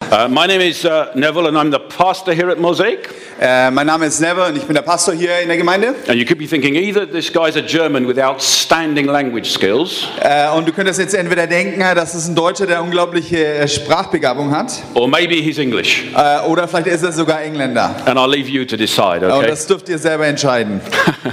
My name is Neville and I'm the pastor here at Mosaic. Mein Name ist Neville und ich bin der Pastor hier in der Gemeinde. And you could be thinking either this guy's a German with outstanding language skills, Und du könntest jetzt entweder denken, das ist ein Deutscher, der unglaubliche Sprachbegabung hat, or maybe he's English. oder vielleicht ist er sogar Engländer. And I'll leave you to decide, Und okay? das dürft ihr selber entscheiden.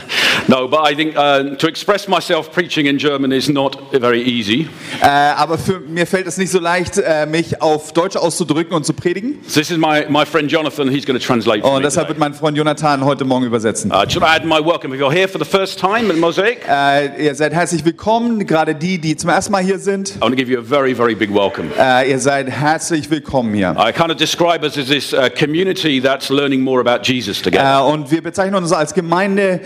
No, but I think to express myself preaching in German is not very easy. Aber mir fällt es nicht so leicht, mich auf Deutsch auszudrücken und zu predigen. So this is my friend Jonathan, he's going to translate for Und me deshalb wird mein Freund Jonathan heute Morgen übersetzen. Should I add my welcome? If you're here for the first time at Mosaic, Ihr seid herzlich willkommen, gerade die zum ersten Mal hier sind. I want to give you a very, very big welcome. Ihr seid herzlich willkommen hier. I kind of describe us as this community that's learning more about Jesus together. Und wir bezeichnen uns als Gemeinde,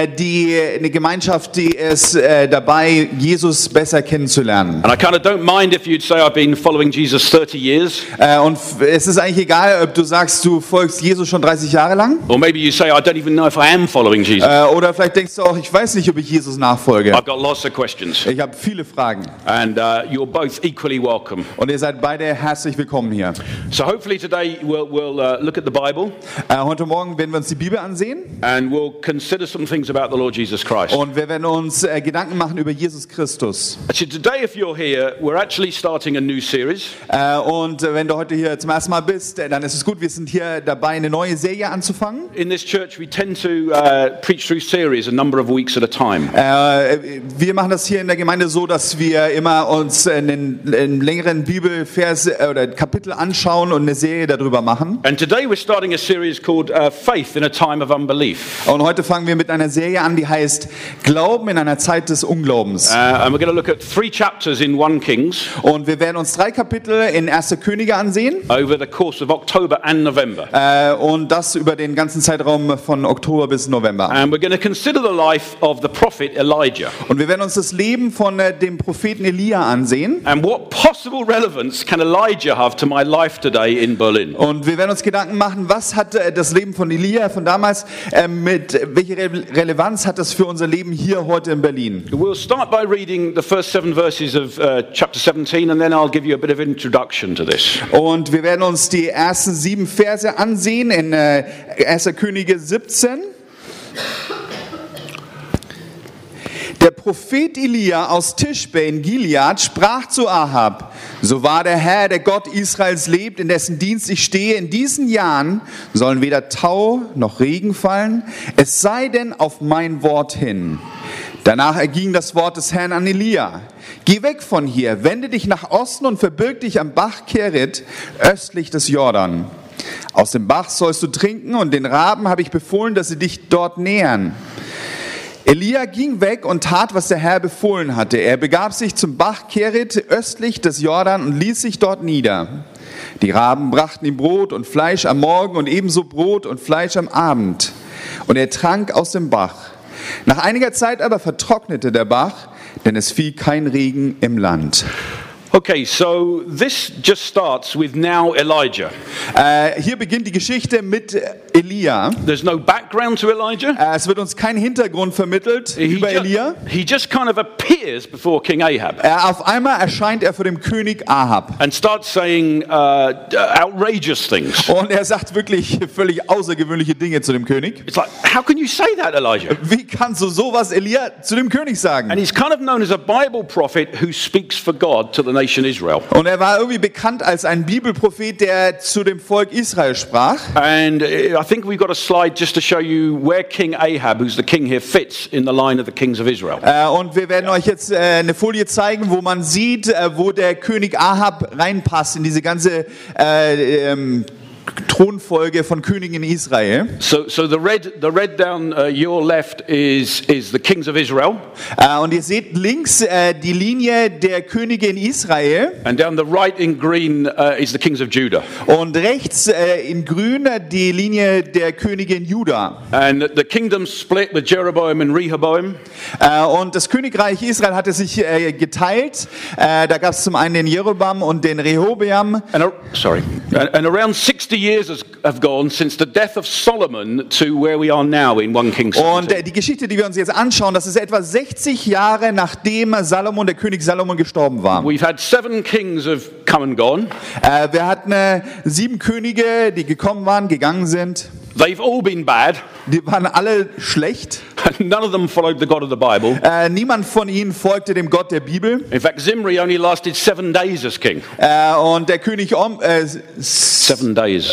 eine Gemeinschaft, die ist dabei, Jesus besser kennenzulernen. And I kind of don't mind if you'd say I've been following Jesus 30 years, Und es ist eigentlich egal, ob du sagst, du folgst Jesus schon 30 Jahre lang. or maybe you say I don't even know if I am following Jesus. Oder vielleicht denkst du auch, ich weiß nicht, ob ich Jesus nachfolge. I've got lots of questions, Ich habe viele Fragen. and you're both equally welcome. Und ihr seid beide herzlich willkommen hier. So hopefully today we'll look at the Bible Heute Morgen werden wir uns die Bibel ansehen. and we'll consider some things about the Lord Jesus Christ. Und wir werden uns Gedanken machen über Jesus Christus. Actually, today, if you're here, we're actually starting a new series. Und wenn du heute hier zum ersten Mal bist, dann ist es gut, wir sind hier dabei, eine neue Serie anzufangen. In this church, we tend to preach through series a number of weeks at a time. Wir machen das hier in der Gemeinde so, dass wir immer uns einen längeren Bibelvers oder Kapitel anschauen und eine Serie darüber machen. And today we're starting a series called Faith in a Time of Unbelief. Und heute fangen wir mit einer Serie an, die heißt Glauben in einer Zeit des Unglaubens. And we're going to look at 3 chapters in 1 Kings Und wir werden uns 3 Kapitel in 1. Könige ansehen. over the course of October and November. Und das über den ganzen Zeitraum von Oktober bis November. And we're going to consider the life of the prophet Elijah. Und wir werden uns das Leben von dem Propheten Elia ansehen. And what possible relevance can Elijah have to my life today in Berlin? Und wir werden uns Gedanken machen, was hat das Leben von Elia von damals, welche Relevanz hat das für unser Leben hier heute in Berlin? We'll start by reading the first 7 verses of chapter 17, and then I'll give you a bit of introduction to this. Und wir werden uns die ersten 7 Verse ansehen in 1. Könige 17. Der Prophet Elia aus Tischbe in Gilead sprach zu Ahab: So wahr der Herr, der Gott Israels lebt, in dessen Dienst ich stehe, in diesen Jahren sollen weder Tau noch Regen fallen, es sei denn auf mein Wort hin. Danach erging das Wort des Herrn an Elia: Geh weg von hier, wende dich nach Osten und verbirg dich am Bach Kerit, östlich des Jordan. Aus dem Bach sollst du trinken, und den Raben habe ich befohlen, dass sie dich dort nähern. Elia ging weg und tat, was der Herr befohlen hatte. Er begab sich zum Bach Kerit östlich des Jordan und ließ sich dort nieder. Die Raben brachten ihm Brot und Fleisch am Morgen und ebenso Brot und Fleisch am Abend. Und er trank aus dem Bach. Nach einiger Zeit aber vertrocknete der Bach, denn es fiel kein Regen im Land. Okay, so this just starts with now Elijah. Hier beginnt die Geschichte mit Elia. There's no background to Elijah. Es wird uns kein Hintergrund vermittelt über Elia. He just kind of appears before King Ahab Auf einmal erscheint er vor dem König Ahab. and starts saying outrageous things. Und er sagt wirklich völlig außergewöhnliche Dinge zu dem König. It's like, how can you say that, Elijah? Wie kannst du sowas Elia zu dem König sagen? And he's kind of known as a Bible prophet who speaks for God to the nation Israel. Und er war irgendwie bekannt als ein Bibelprophet, der zu dem Volk Israel sprach. And I think we've got a slide just to show you where King Ahab, who's the king here, fits in the line of the kings of Israel. Und wir werden euch jetzt eine Folie zeigen, wo man sieht, wo der König Ahab reinpasst in diese ganze Thronfolge von Königen in Israel. So the red down your left is the kings of Israel, Und ihr seht links die Linie der Könige in Israel. and down the right in green is the kings of Judah. Und rechts in grün die Linie der Könige in Juda. And the kingdom split with Jeroboam and Rehoboam. Und das Königreich Israel hatte sich geteilt. Da gab es zum einen den Jeroboam und den Rehoboam. And And around 60 years have gone since the death of Solomon to where we are now in 1 Kings 17. Und die Geschichte, die wir uns jetzt anschauen, das ist etwa 60 Jahre nachdem der König Salomon gestorben war. We've had 7 kings have come and gone. Wir hatten 7 Könige, die gekommen waren, gegangen sind. They've all been bad. Die waren alle schlecht. None of them followed the God of the Bible. Niemand von ihnen folgte dem Gott der Bibel. In fact, Zimri only lasted 7 days as king. Und der König 7 days.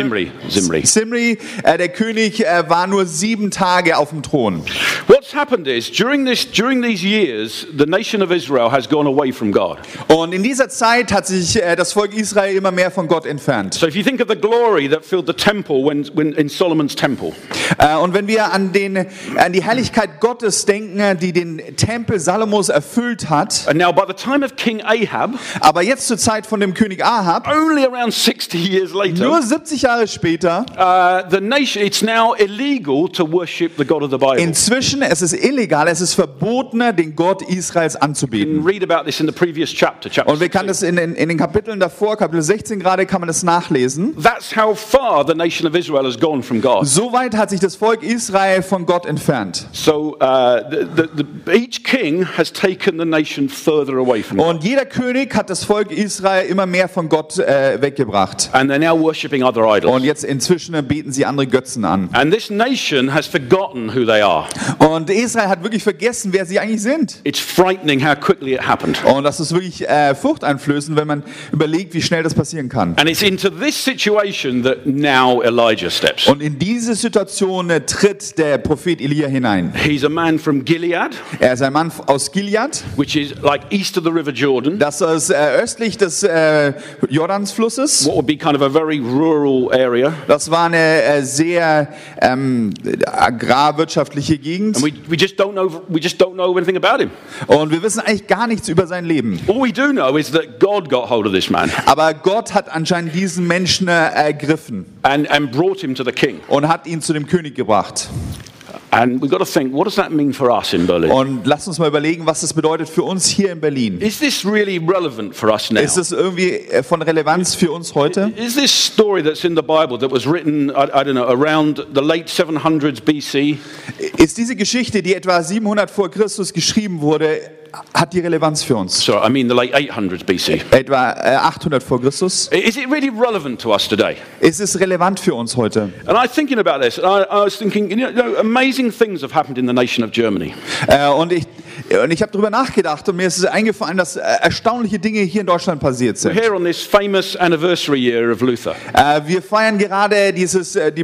Zimri. Der König war nur 7 Tage auf dem Thron. What's happened is during these years, the nation of Israel has gone away from God. Und in dieser Zeit hat sich das Volk Israel immer mehr von Gott entfernt. So if you think of the glory that filled the temple when in Solomon's temple. Und wenn wir an die Herrlichkeit Gottes denken, die den Tempel Salomos erfüllt hat. And now by the time of King Ahab, aber jetzt zur Zeit von dem König Ahab, only around 60 years later, nur 70 Jahre später, the nation, it's now illegal to worship the God of the Bible. Inzwischen es ist illegal, es ist verboten, den Gott Israels anzubeten. You can read about this in the previous chapter. Und wir können das in den Kapiteln davor, Kapitel 16 gerade, kann man das nachlesen. That's how far the nation of Israel has gone from God. So weit hat sich das Volk Israel von Gott entfernt. So each king has taken the nation further away from God. Und jeder König hat das Volk Israel immer mehr von Gott weggebracht. And they're now worshiping other idols. Und jetzt inzwischen beten sie andere Götzen an. And this nation has forgotten who they are. Und Israel hat wirklich vergessen, wer sie eigentlich sind. It's frightening how quickly it happened. Und das ist wirklich furchteinflößend, wenn man überlegt, wie schnell das passieren kann. And it's into this situation that now Elijah steps. Und in diese Situation tritt der Prophet Elia hinein. He's a man from Gilead. Er ist ein Mann aus Gilead, which is like east of the River Jordan. Das ist östlich des Jordansflusses. What would be kind of a very rural area. Das war eine sehr agrarwirtschaftliche Gegend. And we just don't know anything about him. Und wir wissen eigentlich gar nichts über sein Leben. All we do know is that God got hold of this man. Aber Gott hat anscheinend diesen Menschen ergriffen. And brought him to the king. Und hat ihn zu dem König gebracht. And we've got to think, what does that mean for us in Berlin? Und lasst uns mal überlegen, was das bedeutet für uns hier in Berlin. Is this really relevant for us now? Ist es irgendwie von Relevanz für uns heute? Is this story that's in the Bible that was written, I don't know, around the late 700s BC? Ist diese Geschichte, die etwa 700 vor Christus geschrieben wurde, hat die Relevanz für uns? Sorry, I mean the late 800s BC. Etwa 800 vor Christus. Is it really relevant to us today? Ist es relevant für uns heute? And I'm thinking about this. I was thinking, you know, amazing things have happened in the nation of Germany. Und ich habe darüber nachgedacht und mir ist eingefallen, dass erstaunliche Dinge hier in Deutschland passiert sind. We're here on this famous anniversary year of Luther. Wir feiern gerade diese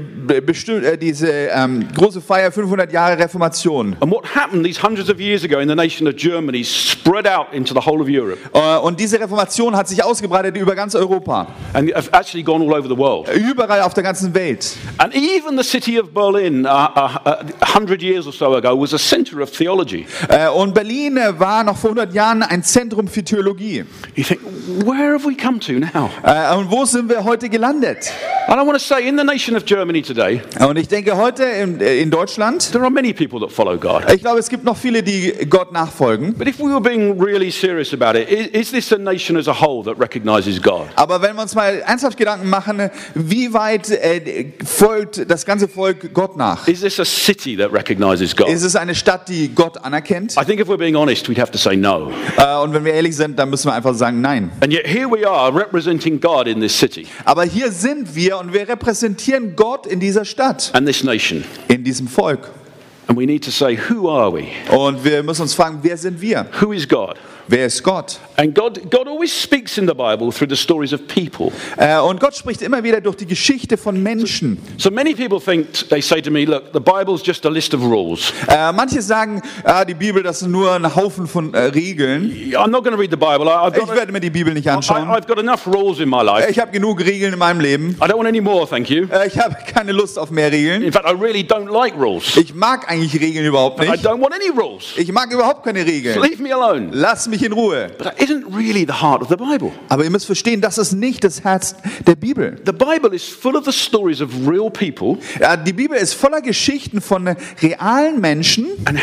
große Feier 500 Jahre Reformation. And what happened these hundreds of years ago in the nation of Germany spread out into the whole of Europe. Und diese Reformation hat sich ausgebreitet über ganz Europa. And have actually gone all over the world. Überall auf der ganzen Welt. And even the city of Berlin 100 years or so ago was a center of theology. Und Berlin war noch vor 100 Jahren ein Zentrum für Theologie. You think, where have we come to now? Und wo sind wir heute gelandet? And I want to say, in the nation of Germany today, und ich denke heute in Deutschland, there are many people that follow God. Ich glaube, es gibt noch viele, die Gott nachfolgen. But if we were being really serious about it, is this a nation as a whole that recognizes God? Aber wenn wir uns mal ernsthaft Gedanken machen, wie weit folgt das ganze Volk Gott nach? Is this a city that recognizes God? Ist es eine Stadt, die Gott anerkennt? I think if we're being honest, we'd have to say no. Und wenn wir ehrlich sind, dann müssen wir einfach sagen nein. And yet here we are representing God in this city. Aber hier sind wir und wir repräsentieren Gott in dieser Stadt. And this nation. In diesem Volk. And we need to say, who are we? Und wir müssen uns fragen, wer sind wir? Who is God? Wer ist Gott? And God always speaks in the Bible through the stories of people. Und Gott spricht immer wieder durch die Geschichte von Menschen. So many people think, they say to me, look, the Bible's just a list of rules. Manche sagen, die Bibel, das ist nur ein Haufen von Regeln. I'm not going to read the Bible. Ich werde mir die Bibel nicht anschauen. I've got enough rules in my life. Ich habe genug Regeln in meinem Leben. I don't want any more, thank you. Ich habe keine Lust auf mehr Regeln. In fact, I really don't like rules. Ich mag eigentlich Regeln überhaupt I nicht. don't want any rules. Ich mag überhaupt keine Regeln. Leave me alone. Lass mich in Ruhe. But that isn't really the heart of the Bible. Aber ihr müsst verstehen, das ist nicht das Herz der Bibel. The Bible is full of the stories of real people. Die Bibel ist voller Geschichten von realen Menschen. And how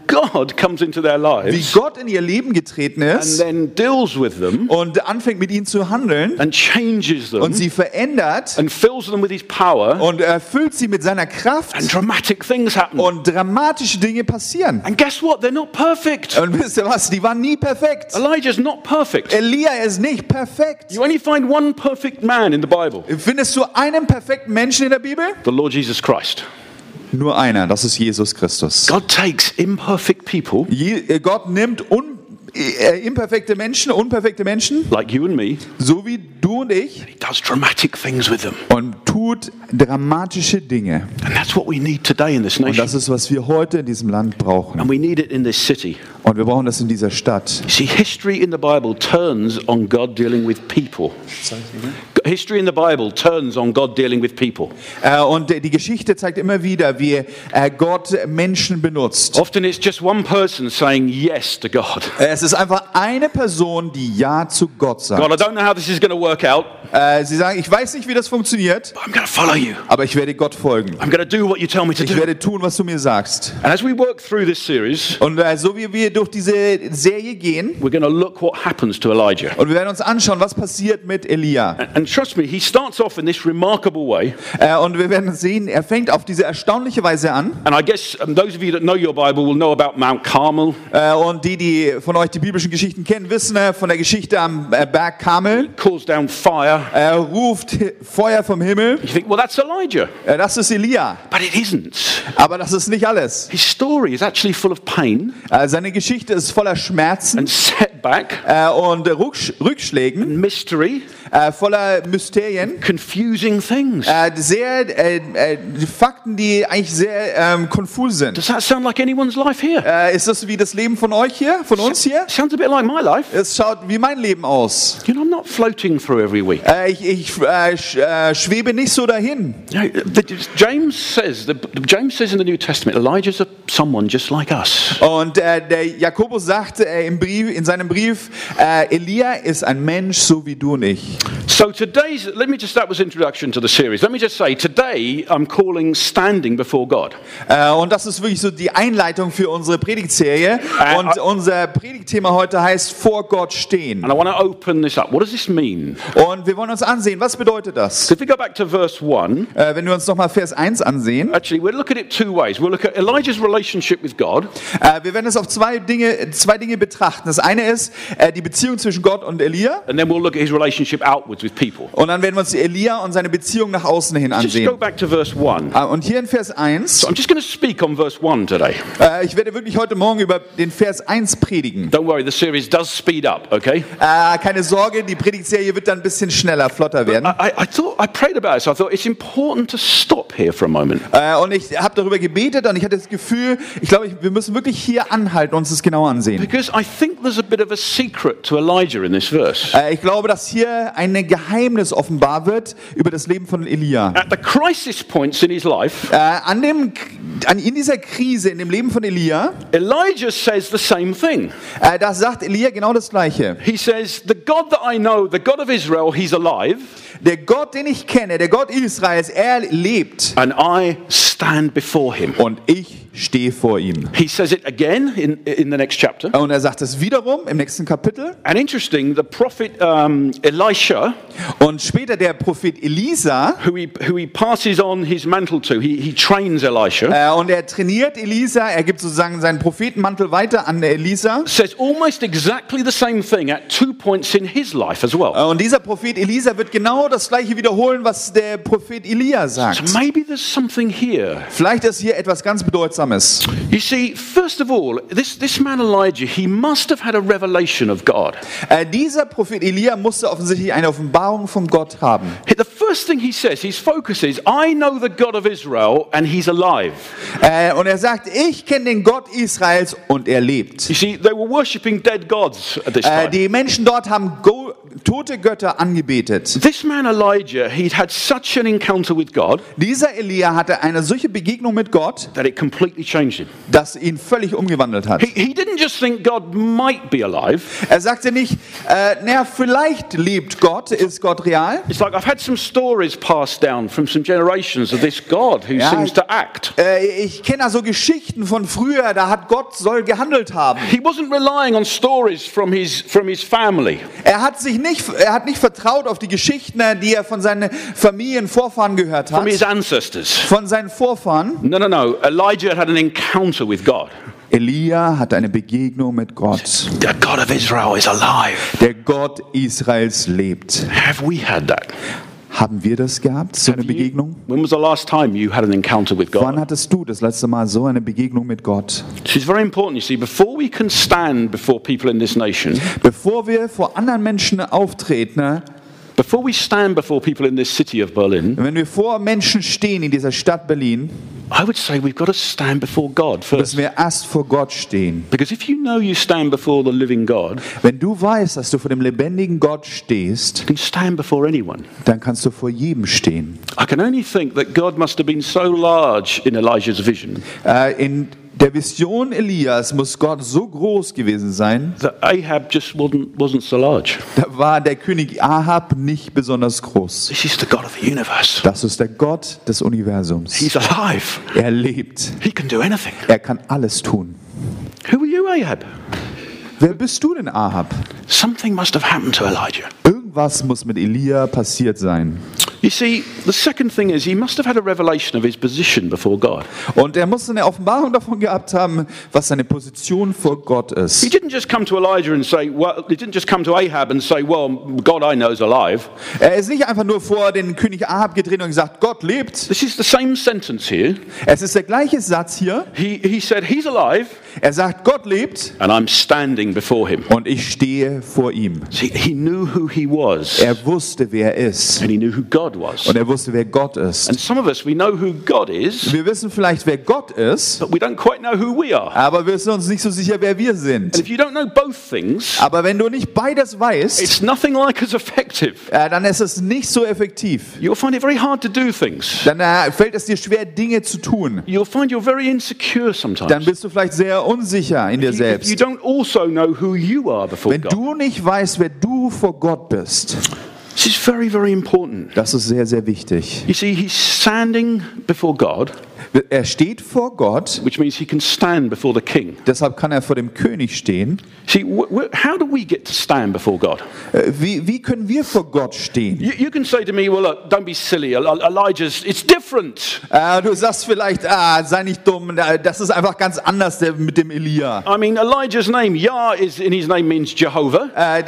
God comes into their wie lives Gott in ihr Leben getreten and ist then deals with them und anfängt mit ihnen zu handeln and changes them und sie verändert and fills them with his power, und erfüllt sie mit seiner Kraft and dramatic things happen. und dramatische Dinge passieren. And guess what? They're not perfect. Und wisst ihr was? Die waren nie perfekt. Elijah's not perfect. Elia ist nicht perfekt. You only find one perfect man in the Bible, Findest du einen perfekten Menschen in der Bibel? the Lord Jesus Christ. Nur einer, das ist Jesus Christus. God takes imperfect people Gott nimmt unperfekte Menschen, like you and me, so wie du und ich, he does dramatic things with them. und tut dramatische Dinge. And that's what we need today in this Und nation. das ist, was wir heute in diesem Land brauchen. And we need it in this city. Und wir brauchen das in dieser Stadt. You see, history in the Bible turns on God dealing with people. History in the Bible turns on God dealing with people. Und die Geschichte zeigt immer wieder, wie Gott Menschen benutzt. Often it's just one person saying yes to God. Es ist einfach eine Person, die Ja zu Gott God, I sagt. don't know how this is going to work out, Sie sagen, ich weiß nicht, wie das funktioniert, but I'm going to follow you. aber ich werde Gott folgen. I'm going to do what you tell me to Ich do. werde tun, was du mir sagst. And as we work through this series, Und so wie wir durch diese Serie gehen, we're going to look what happens to Elijah. und wir werden uns anschauen, was passiert mit Elia. And trust me, he starts off in this remarkable way. Und wir werden sehen, er fängt auf diese erstaunliche Weise an. And I guess those of you that know your Bible will know about Mount Carmel. Und die von euch die biblischen Geschichten kennen, wissen von der Geschichte am Berg Karmel. Calls down fire. Er ruft Feuer vom Himmel. You think, well, that's Elijah. Das ist Elia. But it isn't. Aber das ist nicht alles. His story is actually full of pain Seine Geschichte ist voller Schmerzen and setback und Rückschlägen, and mystery, voller Mysterien. confusing things. Sehr Fakten, die eigentlich sehr konfus sind. Does that sound like anyone's life here? Ist das wie das Leben von euch hier, von uns hier? Sounds a bit like my life. Es schaut wie mein Leben aus. You know, I'm not floating through every week. Ich schwebe nicht so dahin. You know, James says in the New Testament, Elijah's someone just like us. Und der Jakobus sagt in seinem Brief, Elia ist ein Mensch so wie du und ich. So that was introduction to the series. Let me just say, today I'm calling standing before God. Und das ist wirklich so die Einleitung für unsere Predigtserie. Und unser Predigtthema heute heißt vor Gott stehen. And I want to open this up. What does this mean? Und wir wollen uns ansehen, was bedeutet das? If we go back to verse 1, Wenn wir uns nochmal Vers 1 ansehen. actually we'll look at it two ways. We'll look at Elijah's relationship with God. Wir werden es auf zwei Dinge betrachten. Das eine ist die Beziehung zwischen Gott und Elia. And then we'll look at his relationship outwards with people. Und dann werden wir uns Elia und seine Beziehung nach außen hin Just go ansehen. back to verse 1. Und hier in Vers 1, So I'm just going to speak on verse 1 today. ich werde wirklich heute Morgen über den Vers 1 predigen. Don't worry, the series does speed up, okay? Keine Sorge, die Predigtserie wird dann ein bisschen schneller, flotter werden. I prayed about it, so I thought it's important to stop here for a moment. Und ich habe darüber gebetet und ich hatte das Gefühl, wir müssen wirklich hier anhalten und uns das genau ansehen. Because I think there's a bit of a secret to Elijah in this verse. Ich glaube, dass hier ein Geheimnis offenbar wird über das Leben von Elia. At the crisis points in his life, In dieser Krise in dem Leben von Elia, Elijah says the same thing. da sagt Elia genau das Gleiche. He says, the God that I know, the God of Israel, he's alive, Der Gott, den ich kenne, der Gott Israels, er lebt and I stand before him. und ich stehe vor ihm. He says it again in the next chapter. Und er sagt es wiederum im nächsten Kapitel. And interesting, the prophet Elisha, Und später der Prophet Elisa, who he passes on his mantle to, he trains Elisha, und er trainiert Elisa, er gibt sozusagen seinen Prophetenmantel weiter an Elisa. says almost exactly the same thing at 2 points in his life as well. Und dieser Prophet Elisa wird genau das gleiche wiederholen, was der Prophet Elia sagt. So maybe there's something here. Vielleicht ist hier etwas ganz Bedeutsames. You see, first of all, this man Elijah, he must have had a revelation of God. Dieser Prophet Elia musste offensichtlich eine Offenbarung von Gott haben. The first thing he says, his focus is, I know the God of Israel and he's alive. Und er sagt, ich kenne den Gott Israels und er lebt. You see, they were worshipping dead gods at this time. Die Menschen dort haben tote Götter angebetet. This man Elijah, he'd had such an encounter with God Dieser Elia hatte eine solche Begegnung mit Gott, that it completely changed him. das ihn völlig umgewandelt hat. He didn't just think God might be alive. Er sagte nicht, vielleicht lebt Gott, ist Gott real? It's like, I've had some stories stories passed down from some generations of this God who seems to act. Ich kenne da so Geschichten von früher, da hat Gott soll gehandelt haben. He wasn't relying on stories from his family. Er hat nicht vertraut auf die Geschichten, die er von seinen Familien, Vorfahren gehört hat. From his ancestors. Von seinen Vorfahren. No. Elijah had an encounter with God. Elia hatte eine Begegnung mit Gott. The God of Israel is alive. Der Gott Israels lebt. Have we had that? Haben wir das gehabt, so eine Begegnung? When was the last time you had an encounter with Wann God? hattest du das letzte Mal so eine Begegnung mit Gott? This is very important. You see, before we can stand before people in this nation, Bevor wir vor anderen Menschen auftreten, before we stand before people in this city of Berlin, wenn wir vor Menschen stehen in dieser Stadt Berlin, I would say we've got to stand before God first. müssen wir erst vor Gott stehen. Because if you know you stand before the living God, Wenn du weißt, dass du vor dem lebendigen Gott stehst, you can stand before anyone. dann kannst du vor jedem stehen. I can only think that God must have been so large in Elijah's vision In der Vision Elias muss Gott so groß gewesen sein, that Ahab just wasn't so large. da war der König Ahab nicht besonders groß. This is the God of the universe. Das ist der Gott des Universums. He's alive. Er lebt. He can do anything. Er kann alles tun. Who are you, Ahab? Wer bist du denn, Ahab? Something must have happened to Elijah. Irgendwas muss mit Elia passiert sein. You see, the second thing is he must have had a revelation of his position before God. Und er muss eine Offenbarung davon gehabt haben, was seine Position vor Gott He ist. didn't just come to Elijah and say, well, he didn't just come to Ahab and say, well, God I know is alive. Er ist nicht einfach nur vor den König Ahab gedreht und gesagt, Gott lebt. This is the same sentence here. Es ist der gleiche Satz hier. He said, he's alive Er sagt, Gott lebt and I'm standing before him. und ich stehe vor ihm. See, he knew who he was Er wusste, wer er ist. and he knew who God was. Und er wusste, wer Gott ist. And some of us, we know who God is, Wir wissen vielleicht, wer Gott ist, but we don't quite know who we are. aber wir sind uns nicht so sicher, wer wir And sind. if you don't know both things, Aber wenn du nicht beides weißt, it's nothing like as effective. dann ist es nicht so effektiv. You'll find it very hard to do things. Dann fällt es dir schwer, Dinge zu tun. You'll find you're very insecure Dann sometimes. bist du vielleicht sehr unsicher in dir If you selbst. don't also know who you are before Wenn God. du nicht weißt, wer du vor Gott bist, This is very, very important. das ist sehr, sehr wichtig. You see, he's standing before God, Er steht vor Gott, which means he can stand before the king. deshalb kann er vor dem König stehen. See, how do we get to stand before God? Wie können wir vor Gott stehen? You can say to me, well, look, don't be silly. Elijah's, it's different. Du sagst vielleicht, sei nicht dumm, das ist einfach ganz anders mit dem Elia. I mean, Elijah's name, Yah, is in his name means Jehovah.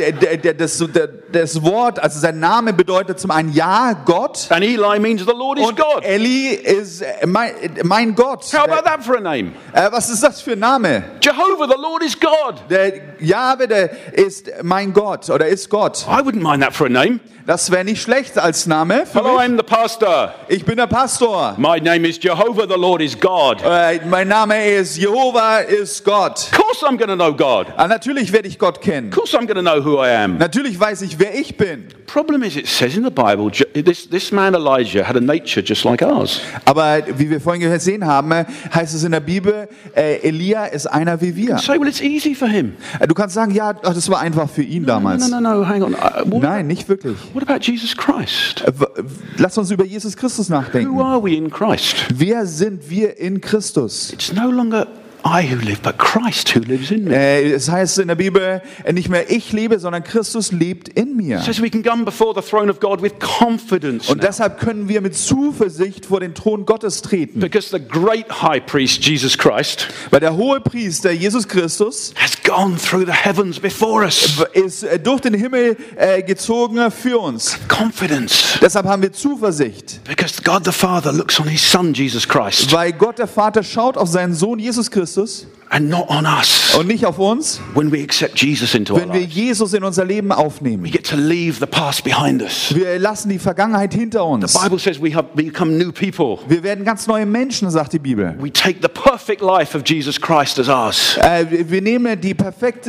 Das Wort, also sein Name bedeutet zum einen Ja, Gott. And Eli means the Lord is Und God. Eli ist mein Gott. How about that for a name? Was ist das für ein Name? Jehovah, the Lord is God. Der Jahwe, der ist mein Gott oder ist Gott. I wouldn't mind that for a name. Das wäre nicht schlecht als Name für Hello, mich. I'm the pastor. Ich bin der Pastor. My name is Jehovah, the Lord is God. Mein Name ist Jehova, ist Gott. Of course I'm going to know God. Natürlich werde ich Gott kennen. Of course I'm going to know who I am. Natürlich weiß ich, wer ich bin. Problem is, it says in the Bible, this man Elijah had a nature just like ours. Aber wie wir vorhin gesehen haben, heißt es in der Bibel, Elia ist einer wie wir. Say, well, it's easy for him. Du kannst sagen, ja, das war einfach für ihn damals. No, hang on. Nein, nicht wirklich. What about Jesus Christ? Lass uns über Jesus Christus Who nachdenken. are we in Christ? Wer sind wir in Christus? It's no longer I who live, but Christ who lives in me. Es heißt in der Bibel, nicht mehr ich lebe, sondern Christus lebt in mir. It says we can come before the throne of God with confidence Und now. deshalb können wir mit Zuversicht vor den Thron Gottes treten. Because the great high priest, Jesus Christ, Weil der Hohepriester Jesus Christus has gone through the heavens before us. ist durch den Himmel gezogen für uns. Confidence. Deshalb haben wir Zuversicht. Because God the Father looks on his Son, Jesus Christ, Weil Gott der Vater schaut auf seinen Sohn Jesus Christus and not on us. und nicht auf uns, When we accept Jesus into our wenn wir lives, Jesus in unser Leben we aufnehmen. get to leave the past behind us. Wir lassen die Vergangenheit hinter uns. The Bible says we have become new people. Wir werden ganz neue Menschen, sagt die Bibel. We take the perfect life of Jesus Christ as ours. Wir nehmen die perfekte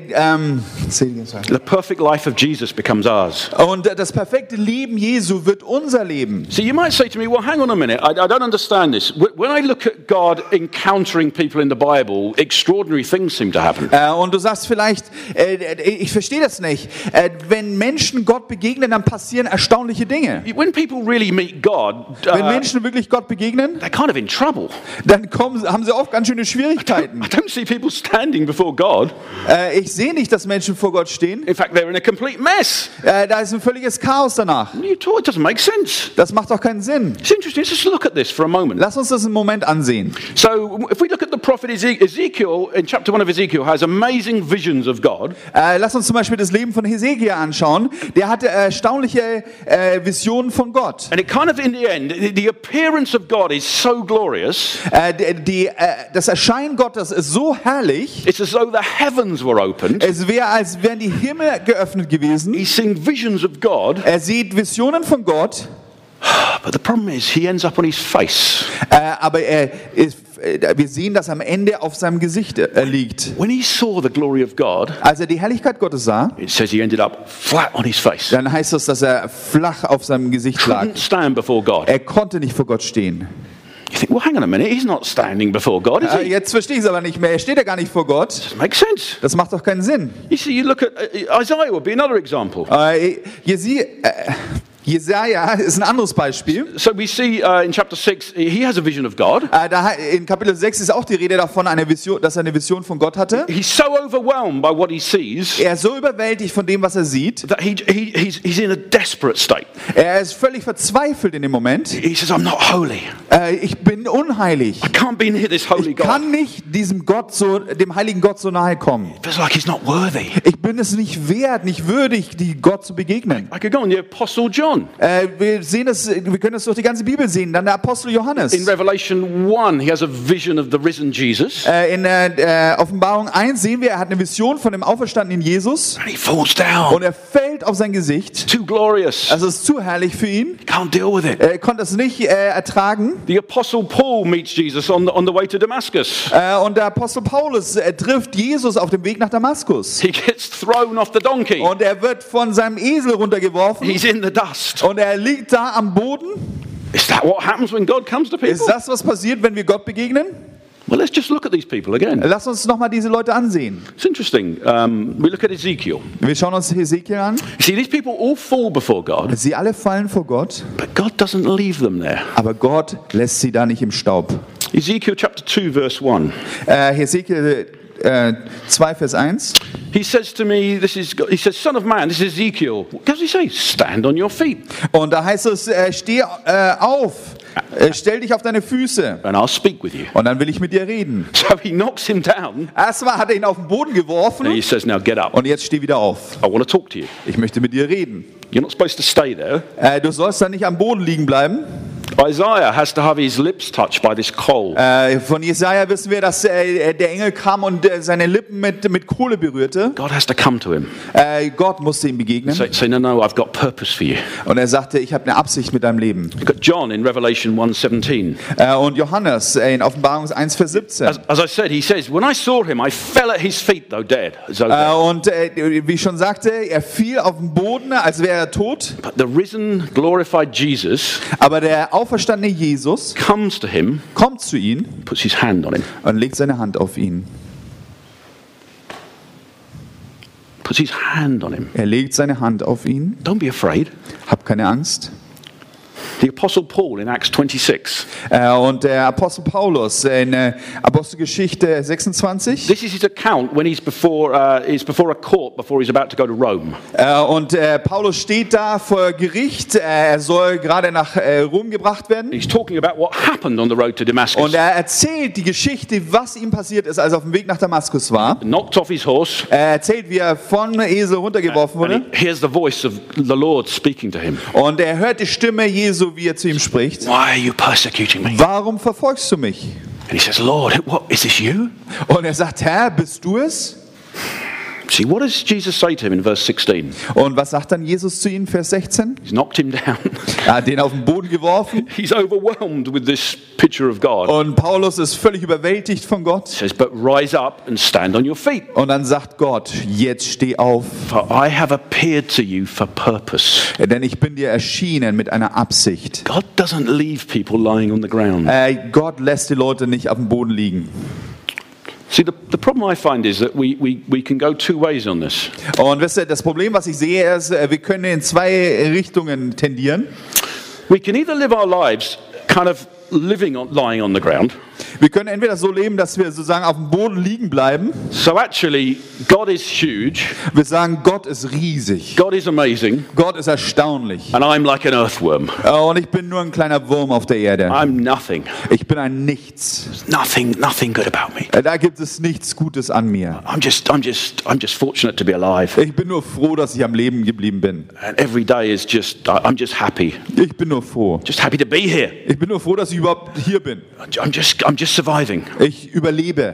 The perfect life of Jesus becomes ours. und das perfekte Leben Jesu wird unser Leben. So you might say to me, well, hang on a minute. I don't understand this. When I look at God encountering people in the Bible, Bible, extraordinary things seem to happen. Und du sagst vielleicht, ich verstehe das nicht. Wenn Menschen Gott begegnen, dann passieren erstaunliche Dinge. When people really meet God, Wenn Menschen wirklich Gott begegnen, they're kind of in trouble. dann haben sie oft ganz schöne Schwierigkeiten. I don't see people standing before God. Ich sehe nicht, dass Menschen vor Gott stehen. In fact, they're in a complete mess. Da ist ein völliges Chaos danach. It doesn't make sense. Das macht doch keinen Sinn. It's interesting. Let's just look at this for a moment. Lass uns das einen Moment ansehen. So, if we look at the prophet Ezekiel, in chapter 1 of Ezekiel, has amazing visions of God. Lass uns zum Beispiel das Leben von Hesekiel anschauen. Der hatte erstaunliche Visionen von Gott. And it kind of, in the end, the appearance of God is so glorious. Das Erscheinen Gottes ist so herrlich. It's as though the heavens were opened. Es wäre, als wären die Himmel geöffnet gewesen. He's seeing visions of God. Er sieht Visionen von Gott. But the problem is, he ends up on his face. Aber wir sehen, dass am Ende auf seinem Gesicht liegt. When he saw the glory of God, Als er die Herrlichkeit Gottes sah, it says he ended up flat on his face. dann heißt es, dass er flach auf seinem Gesicht lag. Couldn't stand before God. Er konnte nicht vor Gott stehen. You think, well, hang on a minute, he's not standing before God, is he? Jetzt verstehe ich es aber nicht mehr. Er steht ja gar nicht vor Gott. Doesn't make sense. Das macht doch keinen Sinn. You see, you look at Isaiah would be another example. Jesaja ist ein anderes Beispiel. So we see in chapter 6, he has a vision of God. In Kapitel 6 ist auch die Rede davon, dass er eine Vision von Gott hatte. He's so overwhelmed by what he sees Er ist so überwältigt von dem, was er sieht. that he's in a desperate state. Er ist völlig verzweifelt in dem Moment. He says, I'm not holy. Ich bin unheilig. I can't be near this holy Ich God. kann nicht dem heiligen Gott so nahe kommen. It feels like he's not worthy. Ich bin es nicht wert, nicht würdig, Gott zu begegnen. I could go on, the Apostle John. Wir können das durch die ganze Bibel sehen. Dann der Apostel Johannes. In Revelation 1, he has a vision of the risen Jesus. In der Offenbarung 1 sehen wir, er hat eine Vision von dem auferstandenen Jesus. And he falls down. Und er fällt auf sein Gesicht. Too glorious. Also es ist zu herrlich für ihn. He can't deal with it. Er konnte es nicht ertragen. The Apostle Paul meets Jesus on the way to Damascus. Und der Apostel Paulus trifft Jesus auf dem Weg nach Damaskus. He gets thrown off the donkey. Und er wird von seinem Esel runtergeworfen. He's in the dust. Und er liegt da am Boden. Is that what happens when God comes to people? Ist das, was passiert, wenn wir Gott begegnen? Well, let's just look at these people again. Lass uns nochmal diese Leute ansehen. It's interesting. We look at Ezekiel. Wir schauen uns Hesekiel an. You see, these people all fall before God, Sie alle fallen vor Gott, but God doesn't leave them there. aber Gott lässt sie da nicht im Staub. Ezekiel chapter 2, verse 1. Hesekiel 2, Vers 1. He says to me, he says, Son of man, this is Ezekiel. What does he say? Stand on your feet, Und da heißt es, steh auf, stell dich auf deine Füße and I'll speak with you. und dann will ich mit dir reden. So he knocks him down, Erstmal hat er ihn auf den Boden and he geworfen says, now get up. und jetzt steh wieder auf. I want to talk to you. Ich möchte mit dir reden. You're not supposed to stay there. Du sollst da nicht am Boden liegen bleiben. Isaiah has to have his lips touched by this coal. Von Jesaja wissen wir, dass der Engel kam und seine Lippen mit Kohle berührte. God has to come to him. Gott musste ihm begegnen. Say, no, I've got purpose for you. Und er sagte, ich habe eine Absicht mit deinem Leben. You've got John in Revelation 1:17. Und Johannes in Offenbarung 1, Vers 17. As I said, he says, when I saw him, I fell at his feet, though dead. So dead. Und wie ich schon sagte, er fiel auf den Boden, als wäre er tot. But the risen, glorified Jesus Aber der auferstandene Jesus comes to him, kommt zu ihm puts his hand on him, und legt seine Hand auf ihn. puts his hand on him. Er legt seine Hand auf ihn. Don't be afraid. Hab keine Angst. The Apostle Paul in Acts 26. Und der Apostel Paulus in Apostelgeschichte 26. This is his account when he's before a court before he's about to go to Rome. Und Paulus steht da vor Gericht. Er soll gerade nach Rom gebracht werden. He's talking about what happened on the road to Damascus. Und er erzählt die Geschichte, was ihm passiert ist, als er auf dem Weg nach Damaskus war. Knocked off his horse. Er erzählt, wie er von Esel runtergeworfen wurde. And he hears the voice of the Lord speaking to him. Und er hört die Stimme Jesu, wie er zu ihm spricht. Why are you persecuting me? Warum verfolgst du mich? And he says, Lord, what is this you? Und er sagt, Herr, bist du es? See, what does Jesus say to him in verse 16? Und was sagt dann Jesus zu ihm, Vers 16? He's knocked him down. Er hat den auf den Boden geworfen. He's overwhelmed with this picture of God. Und Paulus ist völlig überwältigt von Gott. He says, but rise up and stand on your feet. Und dann sagt Gott, jetzt steh auf, For I have appeared to you for purpose. denn ich bin dir erschienen mit einer Absicht. God doesn't leave people lying on the ground. Gott lässt die Leute nicht auf dem Boden liegen. See, the problem I find is that we can go two ways on this. Und wisst ihr, das Problem, was ich sehe, ist, wir können in zwei Richtungen tendieren. We can either live our lives kind of lying on the ground. Wir können entweder so leben, dass wir sozusagen auf dem Boden liegen bleiben. So actually, God is huge. Wir sagen, Gott ist riesig. God is amazing. Gott ist erstaunlich. And I'm like an earthworm. Und ich bin nur ein kleiner Wurm auf der Erde. I'm nothing. Ich bin ein Nichts. Nothing good about me. Da gibt es nichts Gutes an mir. I'm just fortunate to be alive. Ich bin nur froh, dass ich am Leben geblieben bin. And every day is I'm just happy. Ich bin nur froh. Just happy to be here. Ich bin nur froh, dass ich überhaupt hier bin. I'm just surviving. Ich überlebe.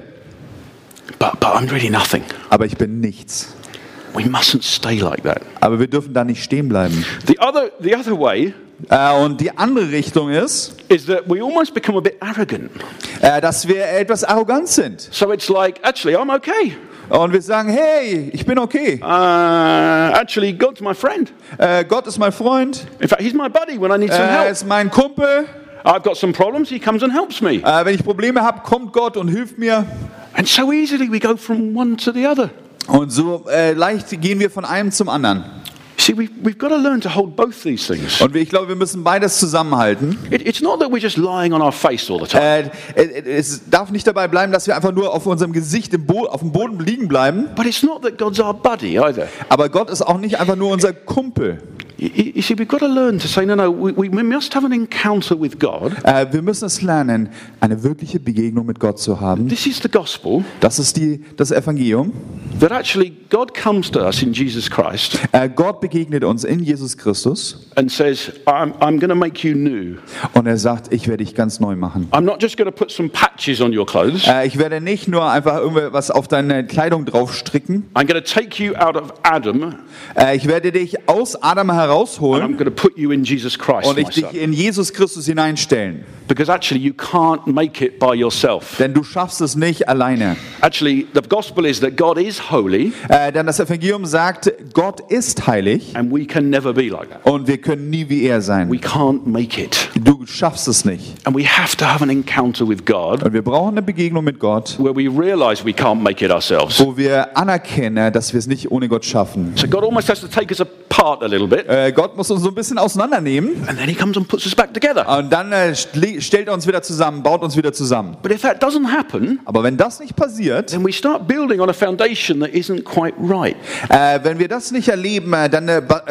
But I'm really nothing. Aber ich bin nichts. We mustn't stay like that. Aber wir dürfen da nicht stehen bleiben. The other way Und die andere Richtung ist, that we almost become a bit arrogant. Dass wir etwas arrogant sind. So it's like, actually, I'm okay. Und wir sagen, hey, ich bin okay. Actually, God's my friend. Gott ist mein Freund. In fact, he's my buddy when I need some Er help. ist mein Kumpel. I've got some problems, he comes and helps me. Wenn ich Probleme habe, kommt Gott und hilft mir. And so easily we go from one to the other. Und so leicht gehen wir von einem zum anderen. See, we've got to learn to hold both these things. Und ich glaube, wir müssen beides zusammenhalten. It's not that we're just lying on our face all the time. Es darf nicht dabei bleiben, dass wir einfach nur auf unserem Gesicht auf dem Boden liegen bleiben. But it's not that God's our buddy either. Aber Gott ist auch nicht einfach nur unser Kumpel. You see, we've got to learn to say, no, we must have an encounter with God. Wir müssen es lernen, eine wirkliche Begegnung mit Gott zu haben. This is the gospel. Das ist das Evangelium. That actually God comes to us in Jesus Christ. Gott begegnet uns in Jesus Christus. And says, I'm going to make you new. Und er sagt, ich werde dich ganz neu machen. I'm not just going to put some patches on your clothes. Ich werde nicht nur einfach irgendwas auf deine Kleidung drauf stricken. I'm going to take you out of Adam. Ich werde dich aus Adam And I'm herausholen going to put you in Jesus Christ, und my ich dich son. in Jesus Christus hineinstellen. Because actually you can't make it by yourself. Denn du schaffst es nicht alleine. Actually, the gospel is that God is holy. Denn das Evangelium sagt, Gott ist heilig And we can never be like that. und wir können nie wie er We sein. can't make it. Du schaffst es nicht. And we have to have an encounter with God Und wir brauchen eine Begegnung mit Gott, where we realize we can't make it ourselves. wo wir anerkennen, dass wir es nicht ohne Gott schaffen. So God almost has to take us apart a little bit. Gott muss uns so ein bisschen auseinandernehmen And then he comes and puts us back together. und dann stellt er uns wieder zusammen, baut uns wieder zusammen. But if that doesn't happen, Aber wenn das nicht passiert, then we start building on a foundation that isn't quite right. wenn wir das nicht erleben, dann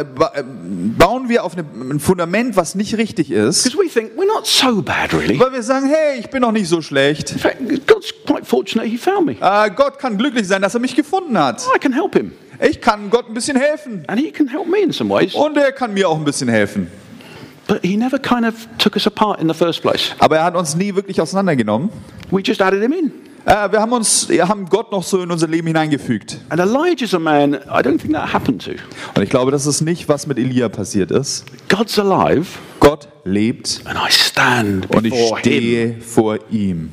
bauen wir auf ein Fundament, was nicht richtig ist. Because we think we're not so bad, really. Weil wir sagen, hey, ich bin doch nicht so schlecht. In fact, God's quite fortunate he found me. Gott kann glücklich sein, dass er mich gefunden hat. I can help him. Ich kann Gott ein bisschen helfen. And he can help me in some ways. Und er kann mir auch ein bisschen helfen. But he never kind of took us apart in the first place. Aber er hat uns nie wirklich auseinandergenommen. We just added him in. Wir haben Gott noch so in unser Leben hineingefügt. And Elijah's a man, I don't think that happened to. Und ich glaube, das ist nicht, was mit Elia passiert ist. God's alive, Gott lebt and I stand und ich before him. stehe vor ihm.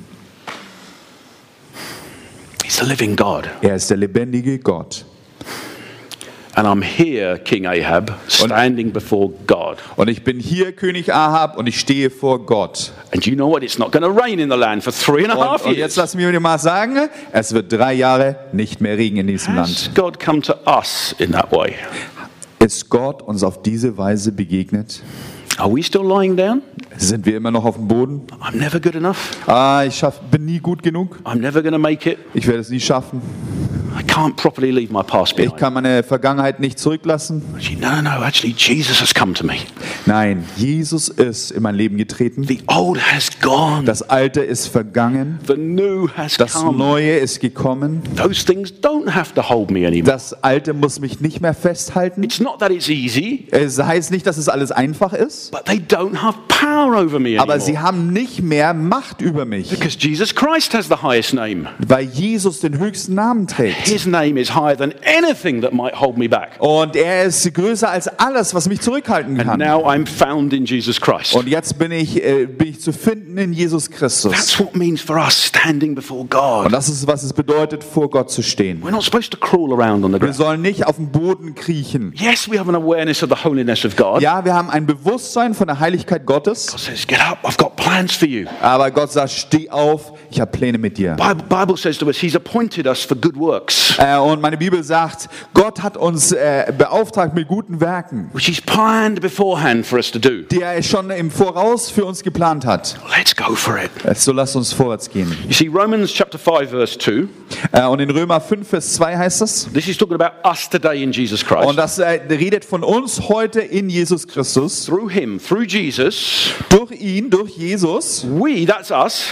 He's the living God. Er ist der lebendige Gott. And I'm here, King Ahab, standing before God. Und ich bin hier, König Ahab, und ich stehe vor Gott. And you know what? It's not going to rain in the land for 3.5 Und jetzt years. lass mir mal sagen, es wird 3 Jahre nicht mehr regnen in diesem Has Land. God come to us in that way? Ist Gott uns auf diese Weise begegnet? Are we still lying down? Sind wir immer noch auf dem Boden? I'm never good enough. Ich bin nie gut genug. I'm never going to make it. Ich werde es nie schaffen. I can't properly leave my past Ich behind. kann meine Vergangenheit nicht zurücklassen. No, actually, Jesus has come to me. Nein, Jesus ist in mein Leben getreten. The old has gone. Das Alte ist vergangen. The new has Das come. Neue ist gekommen. Those things don't have to hold me anymore. Das Alte muss mich nicht mehr festhalten. It's not that it's easy, Es heißt nicht, dass es alles einfach ist, but they don't have power over me aber sie anymore. haben nicht mehr Macht über mich, Because Jesus Christ has the highest name. weil Jesus den höchsten Namen trägt. His his name is higher than anything that might hold me back. Und er ist größer als alles, was mich zurückhalten And kann. now I'm found in Jesus Christ. Und jetzt bin ich zu finden in Jesus Christus. That's what it means for us standing before God. Und das ist, was es bedeutet, vor Gott zu stehen. We're not supposed to crawl around on the Wir ground. sollen nicht auf dem Boden kriechen. Yes, we have an awareness of the holiness of God. Ja, wir haben ein Bewusstsein von der Heiligkeit Gottes. God says, get up, I've got plans for you. Aber Gott sagt, steh auf, ich habe Pläne mit dir. Bible says to us, he's appointed us for good works, Und meine Bibel sagt, Gott hat uns beauftragt mit guten Werken, which he's planned beforehand for us to do. die er schon im Voraus für uns geplant hat. Let's go for it. So lasst uns vorwärts gehen. You see, Romans chapter 5, verse 2, Und in Römer 5, Vers 2 heißt es, this is talking about us today in Jesus und Christ. das redet von uns heute in Jesus Christus. Through him, through Jesus, Durch ihn, durch Jesus, we, that's us,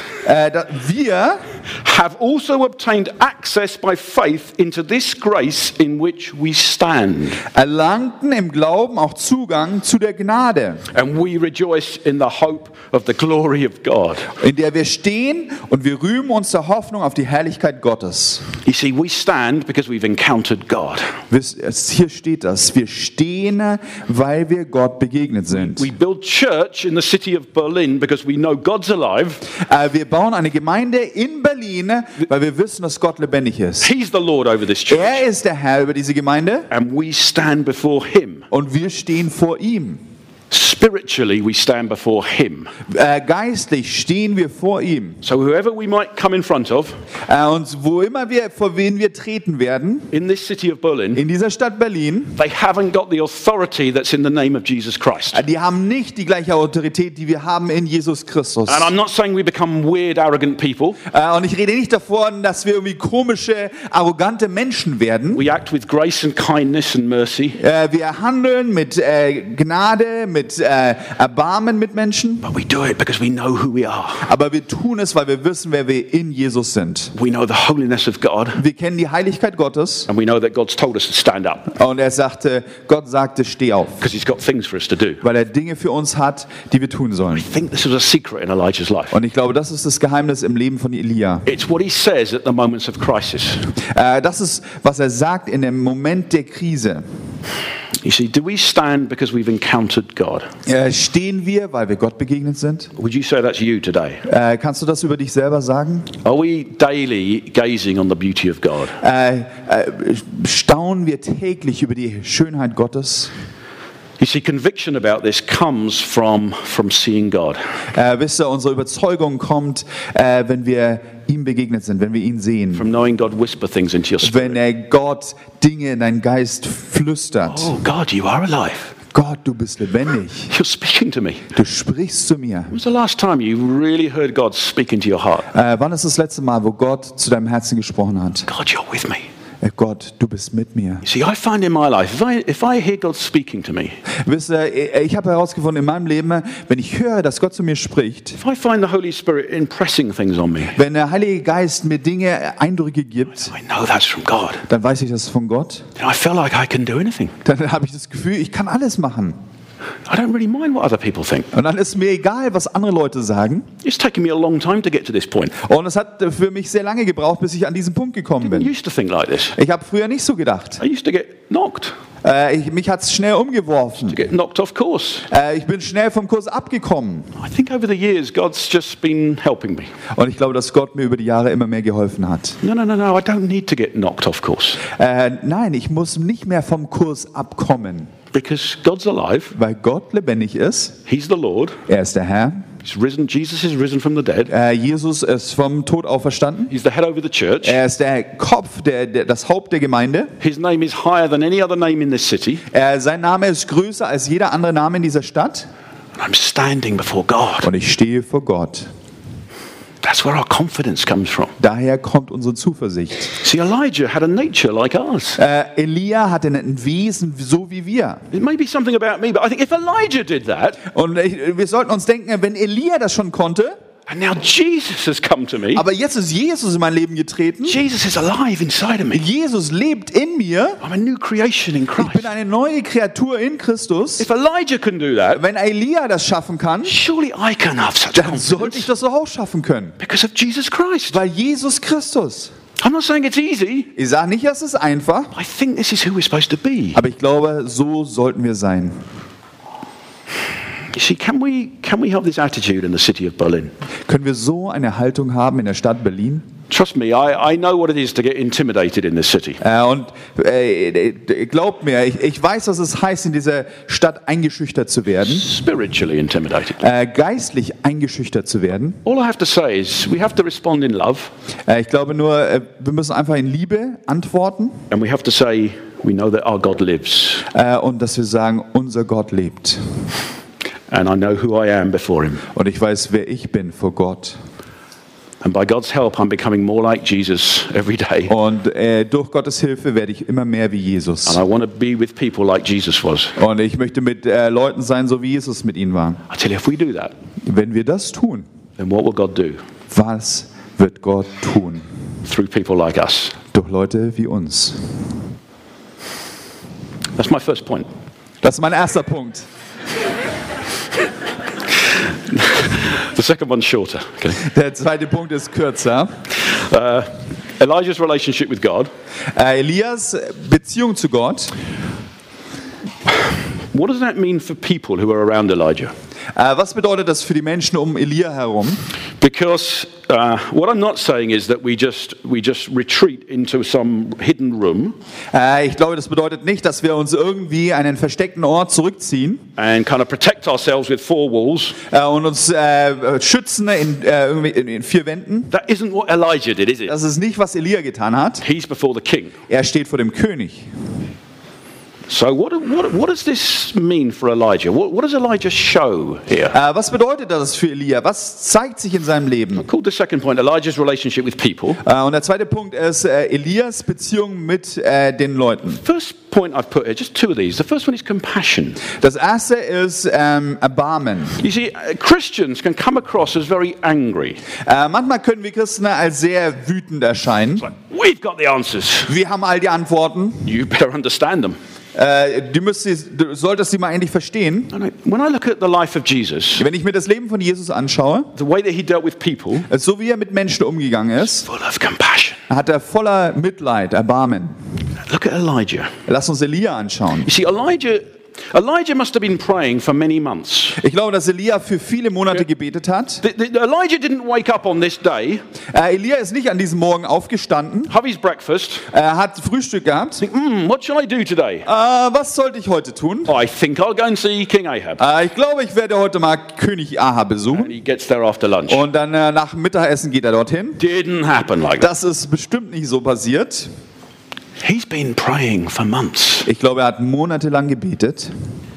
wir have also obtained access by faith into this grace in which we stand. erlangten im Glauben auch Zugang zu der Gnade, And we rejoice in the hope of the glory of God. in der wir stehen und wir rühmen uns der Hoffnung auf die Herrlichkeit Gottes. You see, we stand because we've encountered God. Hier steht das. Wir stehen, weil wir Gott begegnet sind. We build church in the city of Berlin because we know God's alive. Wir bauen eine Gemeinde in Berlin, weil wir wissen, dass Gott lebendig ist. He's the Lord over this church. Er ist der Herr über diese Gemeinde And we stand before him. und wir stehen vor ihm. Spiritually, we stand before him. Geistlich stehen wir vor ihm. So whoever we might come in front of Und wo immer vor wen wir treten werden, in this city of Berlin, in dieser Stadt Berlin, they haven't got the authority that's in the name of Jesus Christ. die haben nicht die gleiche Autorität, die wir haben in Jesus Christus. And I'm not saying we become weird, arrogant people. Und ich rede nicht davon, dass wir irgendwie komische, arrogante Menschen werden. We act with grace and kindness and mercy. Wir handeln mit Gnade, mit Erbarmen mit Menschen. But we do it because we know who we are. Aber wir tun es, weil wir wissen, wer wir in Jesus sind. We know the holiness of God. Wir kennen die Heiligkeit Gottes. And we know that God's told us to stand up Und Gott sagte, steh auf. because he's got things for us to do. Weil er Dinge für uns hat, die wir tun sollen. I think this was a secret in Elijah's life. Und ich glaube, das ist das Geheimnis im Leben von Elia. It's what he says at the moments of crisis. Das ist, was er sagt in dem Moment der Krise. You see, do we stand because we've encountered God? Stehen wir, weil wir Gott begegnet sind? Would you say that's you today? Kannst du das über dich selber sagen? Are we daily gazing on the beauty of God? Staunen wir täglich über die Schönheit Gottes? You see, conviction about this comes from seeing God. Wisst ihr, unsere Überzeugung kommt, wenn wir ihm begegnet sind, wenn wir ihn sehen. From knowing God whisper things into your spirit. Wenn Gott Dinge in deinen Geist flüstert. Oh God, you are alive. Gott, du bist lebendig. You're speaking to me. Du sprichst zu mir. When was the last time you really heard God speaking to your heart? Wann ist das letzte Mal, wo Gott zu deinem Herzen gesprochen hat? God, you're with me. Gott, du bist mit mir. You see, I find in my life, if I hear God speaking to me, Wisst ihr, ich habe herausgefunden in meinem Leben, wenn ich höre, dass Gott zu mir spricht, if I find the Holy Spirit impressing things on me, wenn der Heilige Geist mir Dinge, Eindrücke gibt, I know that's from God. dann weiß ich, das ist von Gott. Then I feel like I can do anything. Dann habe ich das Gefühl, ich kann alles machen. I don't really mind what other people think. Und dann ist mir egal, was andere Leute sagen. It's taken me a long time to get to this point. Und es hat für mich sehr lange gebraucht, bis ich an diesen Punkt gekommen I bin. used to think like this. Ich habe früher nicht so gedacht. I used to get knocked, Mich hat es schnell umgeworfen. get knocked off course. Ich bin schnell vom Kurs abgekommen. I think over the years, God's just been helping me. Und ich glaube, dass Gott mir über die Jahre immer mehr geholfen hat. No, I don't need to get knocked off course. Nein, ich muss nicht mehr vom Kurs abkommen, Because God's alive. weil Gott lebendig ist. He's the Lord. Er ist der Herr. He's risen. Jesus is risen from the dead. Jesus ist vom Tod auferstanden. He's the head over the church. Er ist der Kopf, das Haupt der Gemeinde. His name is higher than any other name in this city. Sein Name ist größer als jeder andere Name in dieser Stadt. And I'm standing before God. Und ich stehe vor Gott. That's where our confidence comes from. Daher kommt unsere Zuversicht. See, Elijah had a nature like ours. Elia hatte ein Wesen so wie wir. It may be something about me, but I think if Elijah did that, Und wir sollten uns denken, wenn Elia das schon konnte, and now Jesus has come to me, aber jetzt ist Jesus in mein Leben getreten. Jesus is alive inside of me. Jesus lebt in mir. I'm a new creation in Ich bin Christ. eine neue Kreatur in Christus. If Elijah can do that, Wenn Elia das schaffen kann, surely I can have such dann sollte confidence ich das auch schaffen können. because of Jesus Christ. Weil Jesus Christus. I'm not saying it's easy. Ich sage nicht, es ist einfach, I think this is who we're supposed to be. aber ich glaube, so sollten wir sein. You see, can we have this attitude in the city of Berlin? Können wir so eine Haltung haben in der Stadt Berlin? Trust me, I know what it is to get intimidated in this city. Glaubt mir, ich weiß, was es heißt, in dieser Stadt eingeschüchtert zu werden. Spiritually intimidated. Geistlich eingeschüchtert zu werden. All I have to say is we have to respond in love. Ich glaube nur, wir müssen einfach in Liebe antworten. And we have to say we know that our God lives. Und dass wir sagen, unser Gott lebt. And I know who I am before him. Und ich weiß, wer ich bin vor Gott. And by God's help, I'm becoming more like Jesus every day. Und durch Gottes Hilfe werde ich immer mehr wie Jesus. And I want to be with people like Jesus was. Und ich möchte mit Leuten sein, so wie Jesus mit ihnen war. I tell you, if we do that, Wenn wir das tun, then what will God do? was wird Gott tun? Through people like us. Durch Leute wie uns. That's my first point. Das ist mein erster Punkt. The second one's shorter. Okay. Der zweite Punkt ist kürzer. Elijah's relationship with God. Elias Beziehung zu Gott. What does that mean for people who are around Elijah? Was bedeutet das für die Menschen um Elia herum? Because what I'm not saying is that we just retreat into some hidden room Ich glaube, das bedeutet nicht, dass wir uns irgendwie einen versteckten Ort zurückziehen and kind of protect ourselves with four walls. Und uns schützen in vier Wänden. That isn't what Elijah did, is it? Das ist nicht, was Elia getan hat. He's before the king. Er steht vor dem König. So what does this mean for Elijah? What does Elijah show here? Was bedeutet das für Elia? Was zeigt sich in seinem Leben? I called the second point Elijah's relationship with people. Und der zweite Punkt ist Elias Beziehung mit den Leuten. First point I've put here, just two of these. The first one is compassion. Das erste ist Erbarmen. You see, Christians can come across as very angry. Manchmal können wir Christen als sehr wütend erscheinen. We've got the answers. Wir haben all die Antworten. You better understand them. Du solltest sie mal endlich verstehen. When I look at the life of Jesus, Wenn ich mir das Leben von Jesus anschaue, the way that he dealt with people, so wie er mit Menschen umgegangen ist, full of compassion. hat er voller Mitleid, Erbarmen. Look at Elijah. Lass uns Elia anschauen. You see, Elijah must have been praying for many months. Ich glaube, dass Elia für viele Monate gebetet hat. Elijah didn't wake up on this day, Elia ist nicht an diesem Morgen aufgestanden, have his breakfast, hat Frühstück gehabt. think, what shall I do today? Was sollte ich heute tun? I think I'll go and see King Ahab. Ich glaube, ich werde heute mal König Ahab besuchen. And he gets there after lunch. Und dann nach Mittagessen geht er dorthin. Didn't happen like that. Das ist bestimmt nicht so passiert. He's been praying for months. Ich glaube, er hat monatelang gebetet.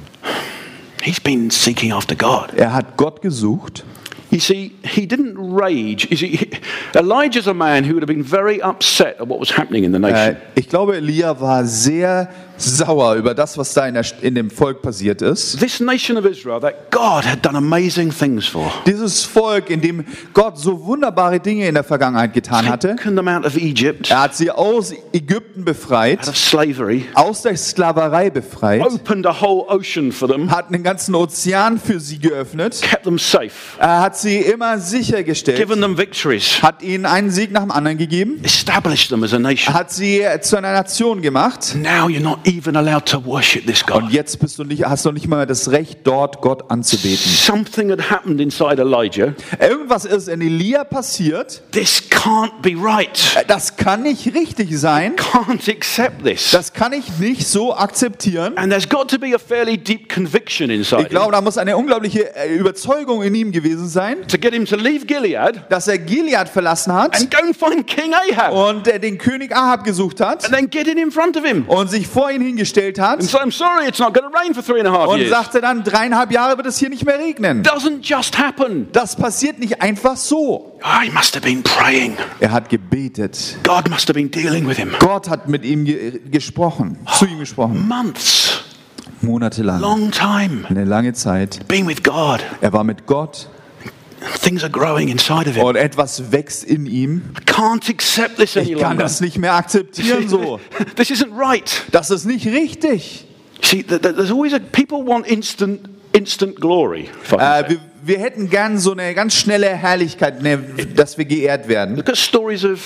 He's been seeking after God. Er hat Gott gesucht. You see, he didn't rage. You see, Elijah's a man who would have been very upset at what was happening in the nation. Ich glaube, Elia war sehr sauer über das, was da in dem Volk passiert ist. This nation of Israel that God had done amazing things for. Dieses Volk, in dem Gott so wunderbare Dinge in der Vergangenheit getan hatte. Taken them out of Egypt, Er hat sie aus Ägypten befreit, out of slavery, aus der Sklaverei befreit, opened a whole ocean for them, hat einen ganzen Ozean für sie geöffnet. kept them safe, Er hat sie immer sichergestellt, given them victories, hat ihnen einen Sieg nach dem anderen gegeben, established them as a nation. hat sie zu einer Nation gemacht. Now you're not even allowed to worship this Und God. jetzt hast du nicht mal das Recht, dort Gott anzubeten. Something had happened inside Elijah. Irgendwas ist in Elia passiert. This can't be right. Das kann nicht richtig sein. Can't accept this. Das kann ich nicht so akzeptieren. And there's got to be a fairly deep conviction inside Ich glaube, him da muss eine unglaubliche Überzeugung in ihm gewesen sein, to get him to leave Gilead dass er Gilead verlassen hat and go and find King Ahab und den König Ahab gesucht hat and then get in front of him und sich vor ihn hingestellt hat and say, I'm sorry, it's not going to rain for 3.5 und years. sagte dann, 3,5 Jahre wird es hier nicht mehr regnen. Doesn't just happen. Das passiert nicht einfach so. Oh, he must have been praying. Er hat gebetet. God must have been dealing with him. Gott hat mit ihm gesprochen, zu ihm gesprochen. Months, Monatelang. long time, Eine lange Zeit. being with God. Er war mit Gott Things are growing inside of him. und etwas wächst in ihm. I can't accept this any Ich kann longer. das nicht mehr akzeptieren so. This isn't right. Das ist nicht richtig. See, there's always people want instant glory. if I can say. Wir hätten gern so eine ganz schnelle Herrlichkeit, dass wir geehrt werden. Look at stories of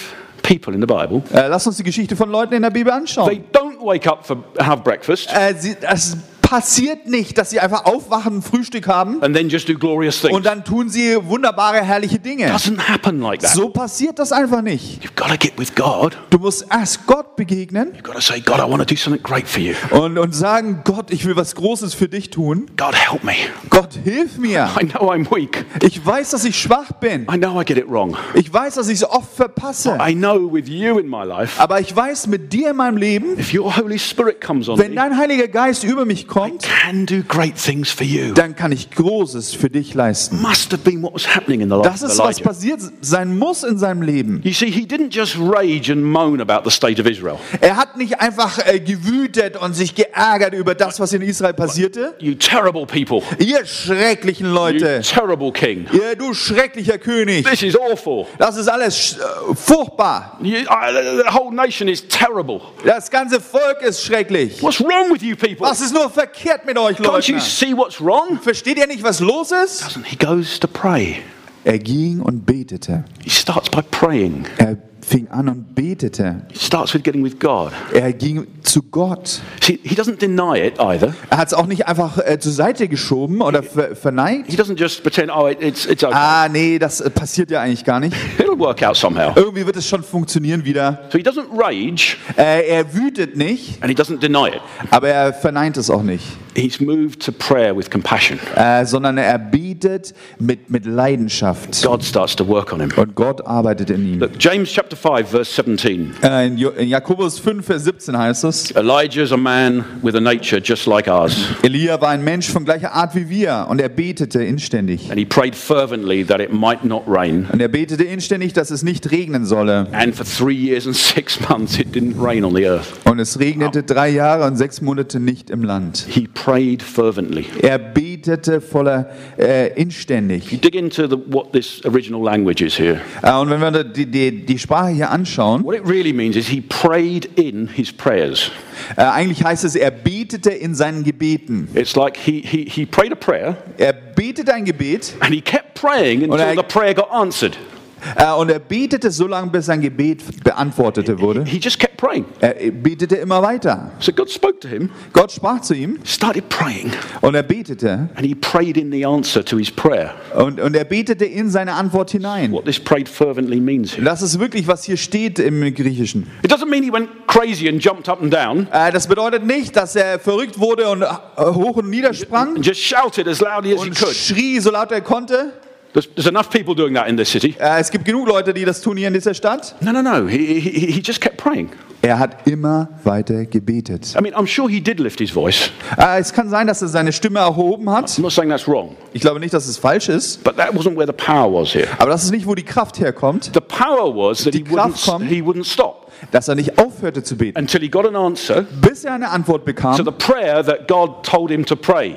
people in the Bible. Lass uns die Geschichte von Leuten in der Bibel They anschauen. don't wake up have breakfast Es passiert nicht, dass sie einfach aufwachen, ein Frühstück haben and then just do glorious things. und dann tun sie wunderbare, herrliche Dinge. Doesn't happen like that. So passiert das einfach nicht. You've got to get with God. Du musst erst Gott begegnen You've got to say, God, I want to do something great for you. und sagen, Gott, ich will was Großes für dich tun. God, help me. Gott, hilf mir. I know I'm weak. Ich weiß, dass ich schwach bin. I know I get it wrong. Ich weiß, dass ich es oft verpasse. I know with you in my life, Aber ich weiß, mit dir in meinem Leben, if your Holy Spirit comes on wenn me, dein Heiliger Geist über mich I kommt, can do great things for you. dann kann ich Großes für dich leisten. Must have been what was happening in the life Das of ist, was Elijah. passiert sein muss in seinem Leben. You see, he didn't just rage and moan about the state of Israel. Er hat nicht einfach gewütet und sich geärgert über das, was in Israel passierte. You terrible people. Ihr schrecklichen You Leute, terrible king. ihr, du schrecklicher König, This is awful. das ist alles furchtbar. The whole nation is terrible. Das ganze Volk ist schrecklich. What's wrong with you people? Was ist nur verkehrt mit euch, Can't you Leute? see what's wrong? Versteht ihr nicht, was los ist? Doesn't he goes to pray? Er ging und betete. He starts by praying. Er fing an und betete. He starts with getting with God. Er ging zu Gott. See, he doesn't deny it either. Er hat es auch nicht einfach zur Seite geschoben oder verneint. He doesn't just pretend, oh, it's okay. Ah, nee, das passiert ja eigentlich gar nicht. It'll work out somehow. Irgendwie wird es schon funktionieren wieder. So he doesn't rage Er wütet nicht, and he doesn't deny it. aber er verneint es auch nicht. He's moved to prayer with compassion. Sondern er betet mit Leidenschaft. God starts to work on him. Und Gott arbeitet in ihm. Look, James chapter 5, verse 17. In Jakobus 5, Vers 17 heißt es, Elijah is a man with a nature just like ours. Elia war ein Mensch von gleicher Art wie wir und er betete inständig. And he prayed fervently that it might not rain. Und er betete inständig, dass es nicht regnen solle. And for 3 years and 6 months it didn't rain on the earth. Und es regnete 3 Jahre und 6 Monate nicht im Land. He prayed fervently. Er betete voller inständig. You dig into what this original language is here. Und wenn wir die Sprache hier anschauen, What it really means is he prayed in his prayers. eigentlich heißt es, er betete in seinen Gebeten. It's like he prayed a prayer Er betete ein Gebet and he kept praying until er- the prayer got answered. und er betete so lange, bis sein Gebet beantwortet wurde. He just kept praying. Er betete immer weiter. So God spoke to him, Gott sprach zu ihm started praying, und er betete. and he prayed in the answer to his prayer. Und er betete in seine Antwort hinein. What this prayed fervently means here. Das ist wirklich, was hier steht im Griechischen. It doesn't mean he went crazy and jumped up and down Das bedeutet nicht, dass er verrückt wurde und hoch und nieder sprang and just shouted as loudly as he und could. schrie, so laut er konnte. There's enough people doing that in this city. Es gibt genug Leute, die das tun hier in dieser Stadt. No. He just kept praying. Er hat immer weiter gebetet. I mean, I'm sure he did lift his voice. Es kann sein, dass er seine Stimme erhoben hat. I'm not saying that's wrong, Ich glaube nicht, dass es falsch ist. but that wasn't where the power was here. Aber das ist nicht, wo die Kraft herkommt, The power was that Die Kraft kommt- he wouldn't stop dass er nicht aufhörte zu beten, until he got an answer bis er eine Antwort to bekam, the prayer that God told him to pray.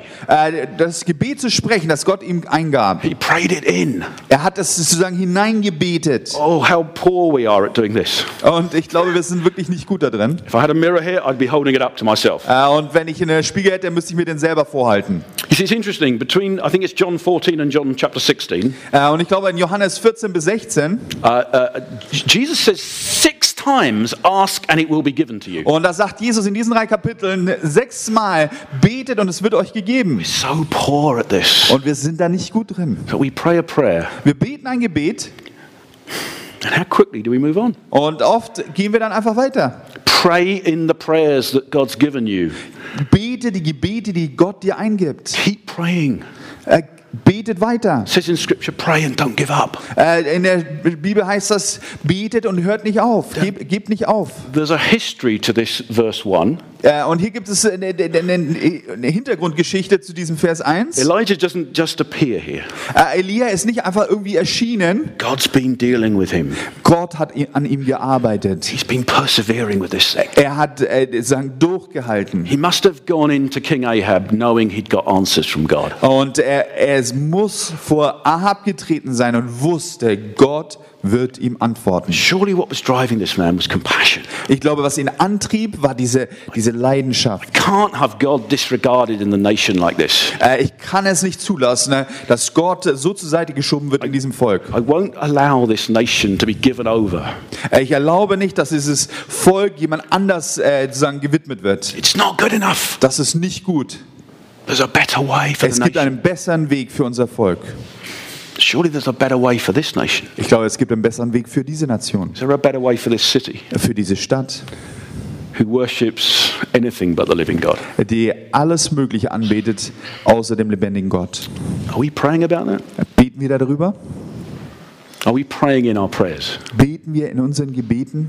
das Gebet zu sprechen, das Gott ihm eingab. He prayed it in. Er hat es sozusagen hineingebetet. Oh, how poor we are at doing this. Und ich glaube, wir sind wirklich nicht gut da drin. If I had a mirror here, I'd be holding it up to myself. Und wenn ich einen Spiegel hätte, müsste ich mir den selber vorhalten. You see, it's interesting. I think it's John 14 and John chapter 16, Und ich glaube, in Johannes 14 bis 16, Jesus says 6 times, ask and it will be given to you. und da sagt Jesus in diesen 3 Kapiteln 6-mal, betet und es wird euch gegeben. So poor at this. Und wir sind da nicht gut drin. So we pray a prayer, Wir beten ein Gebet and how quickly do we move on? und oft gehen wir dann einfach weiter. Pray in the prayers that God's given you. Bete die Gebete, die Gott dir eingibt. Keep praying. Betet weiter. It says in Scripture, pray and don't give up. In der Bibel heißt das, betet und hört nicht auf. Gebt nicht auf. There's a history to this verse 1. Und hier gibt es eine Hintergrundgeschichte zu diesem Vers 1. Elijah doesn't just appear here. Elia ist nicht einfach irgendwie erschienen. God's been dealing with him. Gott hat an ihm gearbeitet. He's been persevering with this sect. Er hat sozusagen durchgehalten. He must have gone into King Ahab knowing he'd got answers from God. Und er es muss vor Ahab getreten sein und wusste, Gott wird ihm antworten. Surely what was driving this man was compassion. Ich glaube, was ihn antrieb, war diese Leidenschaft. Can't have God disregarded in the nation like this. Ich kann es nicht zulassen, dass Gott so zur Seite geschoben wird in diesem Volk. I won't allow this nation to be given over. Ich erlaube nicht, dass dieses Volk jemand anders sozusagen gewidmet wird. It's not good enough. Das ist nicht gut. There's a better way for Es the gibt nation. einen besseren Weg für unser Volk. Surely there's a better way for this nation. Ich glaube, es gibt einen besseren Weg für diese Nation, Is there a better way for this city für diese Stadt, who worships anything but the living God? die alles Mögliche anbetet, außer dem lebendigen Gott. Are we praying about that? Beten wir darüber? Are we praying in our prayers? Beten wir in unseren Gebeten?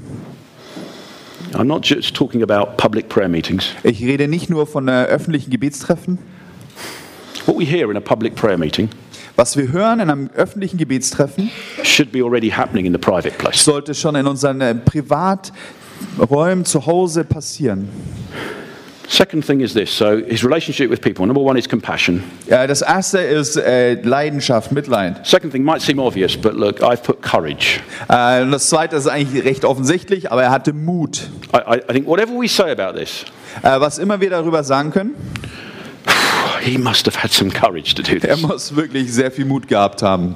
I'm not just talking about public prayer meetings. Ich rede nicht nur von öffentlichen Gebetstreffen. What we hear in a public prayer meeting Was wir hören in einem öffentlichen Gebetstreffen, should be already happening in the private place. sollte schon in unseren Privaträumen zu Hause passieren. Second thing is this. So his relationship with people. Number one is compassion. Ja, das erste ist Leidenschaft, Mitleid. Second thing might seem obvious, but look, I've put courage. Und das zweite ist eigentlich recht offensichtlich, aber er hatte Mut. I think whatever we say about this, Was immer wir darüber sagen können, he must have had some courage to do er this. muss wirklich sehr viel Mut gehabt haben.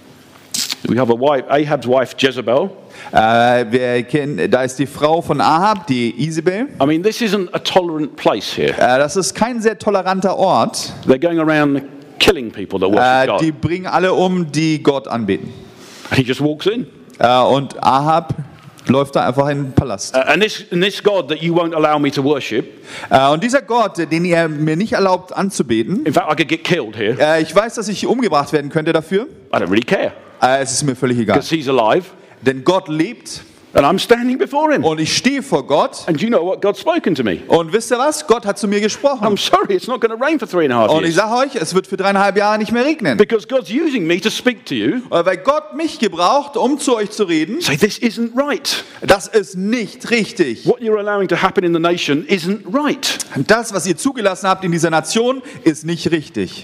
We have a wife, Ahab's wife Jezebel. Wir kennen, da ist die Frau von Ahab, die Isabel. I mean, this isn't a tolerant place here. Das ist kein sehr toleranter Ort. They're going around killing people that worship Die God. bringen alle um, die Gott anbeten. And he just walks in. Und Ahab läuft da einfach in den Palast. And this God that you won't allow me to worship, Und dieser Gott, den ihr mir nicht erlaubt anzubeten, in fact, I could get killed here. ich weiß, dass ich umgebracht werden könnte dafür. I don't really care Es ist mir völlig egal. because he's alive Denn Gott lebt and I'm standing before him. und ich stehe vor Gott. And you know what? God's spoken to me. Und wisst ihr was? Gott hat zu mir I'm gesprochen. sorry, it's not going to rain for 3.5 Und ich years. sage euch, es wird für 3,5 Jahre nicht mehr regnen. Because God's using me to speak to you. Weil Gott mich gebraucht, um zu euch zu reden. Say, this isn't right. Das ist nicht richtig. What you're allowing to happen in the nation isn't right. Das, was ihr zugelassen habt in dieser Nation, ist nicht richtig.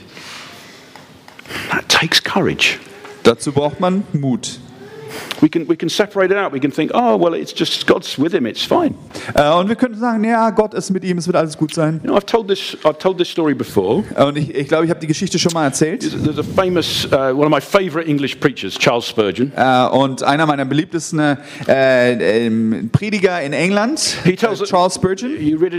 That takes courage. Dazu braucht man Mut. We can separate it out. We can think, oh, well, it's just God's with him. It's fine. Und wir können sagen, ja, Gott ist mit ihm, es wird alles gut sein. You know, I've told this story before. Und ich glaube, ich habe die Geschichte schon mal erzählt. There's a famous, one of my favorite English preachers, Charles Spurgeon. Und einer meiner beliebtesten Prediger in England, He tells us- Charles Spurgeon. You read in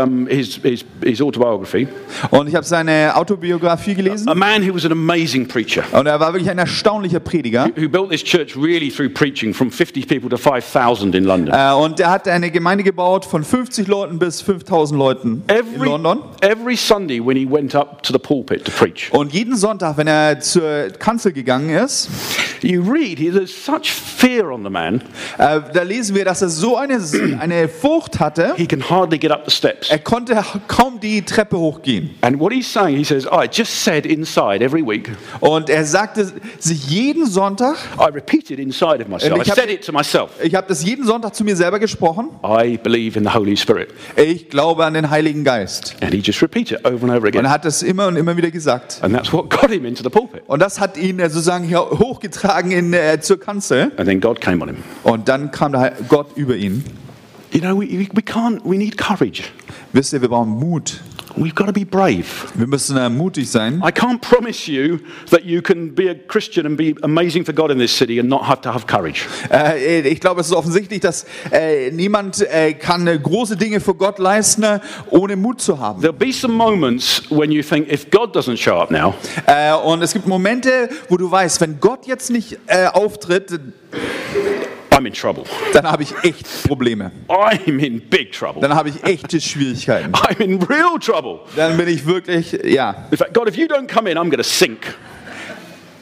his autobiography, Und ich habe seine Autobiografie gelesen. a man who was an amazing preacher, Und er war wirklich ein erstaunlicher Prediger. who built this church really through preaching from 50 people to 5,000 in London. Und er hat eine Gemeinde gebaut von 50 Leuten bis 5.000 Leuten in London. Every Sunday when he went up to the pulpit to preach, Und jeden Sonntag, wenn er zur Kanzel gegangen ist, you read, there's such fear on the man, da lesen wir, dass er so eine Furcht hatte, he can hardly get up the steps. er konnte kaum die Treppe hochgehen. And what he's saying, he says, I just said inside every week, Und er sagte sich jeden Sonntag, I repeated inside of myself, I Ich hab- said it to myself, ich habe das jeden Sonntag zu mir selber gesprochen, I believe in the Holy Spirit. ich glaube an den Heiligen Geist. And he just repeated it over and over Und again. er hat das immer und immer wieder gesagt. And that's what got him into the pulpit. Und das hat ihn sozusagen hier hochgetragen zur Kanzel. And then God came on him. Und dann kam der Gott über ihn. You know, we need courage. Wisst ihr, wir brauchen Mut. We've got to be brave. Wir müssen mutig sein. I can't promise you that you can be a Christian and be amazing for God in this city and not have to have courage. Ich glaube, es ist offensichtlich, dass niemand kann große Dinge für Gott leisten, ohne Mut zu haben. There'll be some moments when you think, if God doesn't show up now, Und es gibt Momente, wo du weißt, wenn Gott jetzt nicht auftritt, I'm in trouble. dann habe ich echt Probleme. I'm in big trouble. Dann habe ich echte Schwierigkeiten. I'm in real trouble. Dann bin ich wirklich, ja. In fact, God, if you don't come in, I'm going to sink.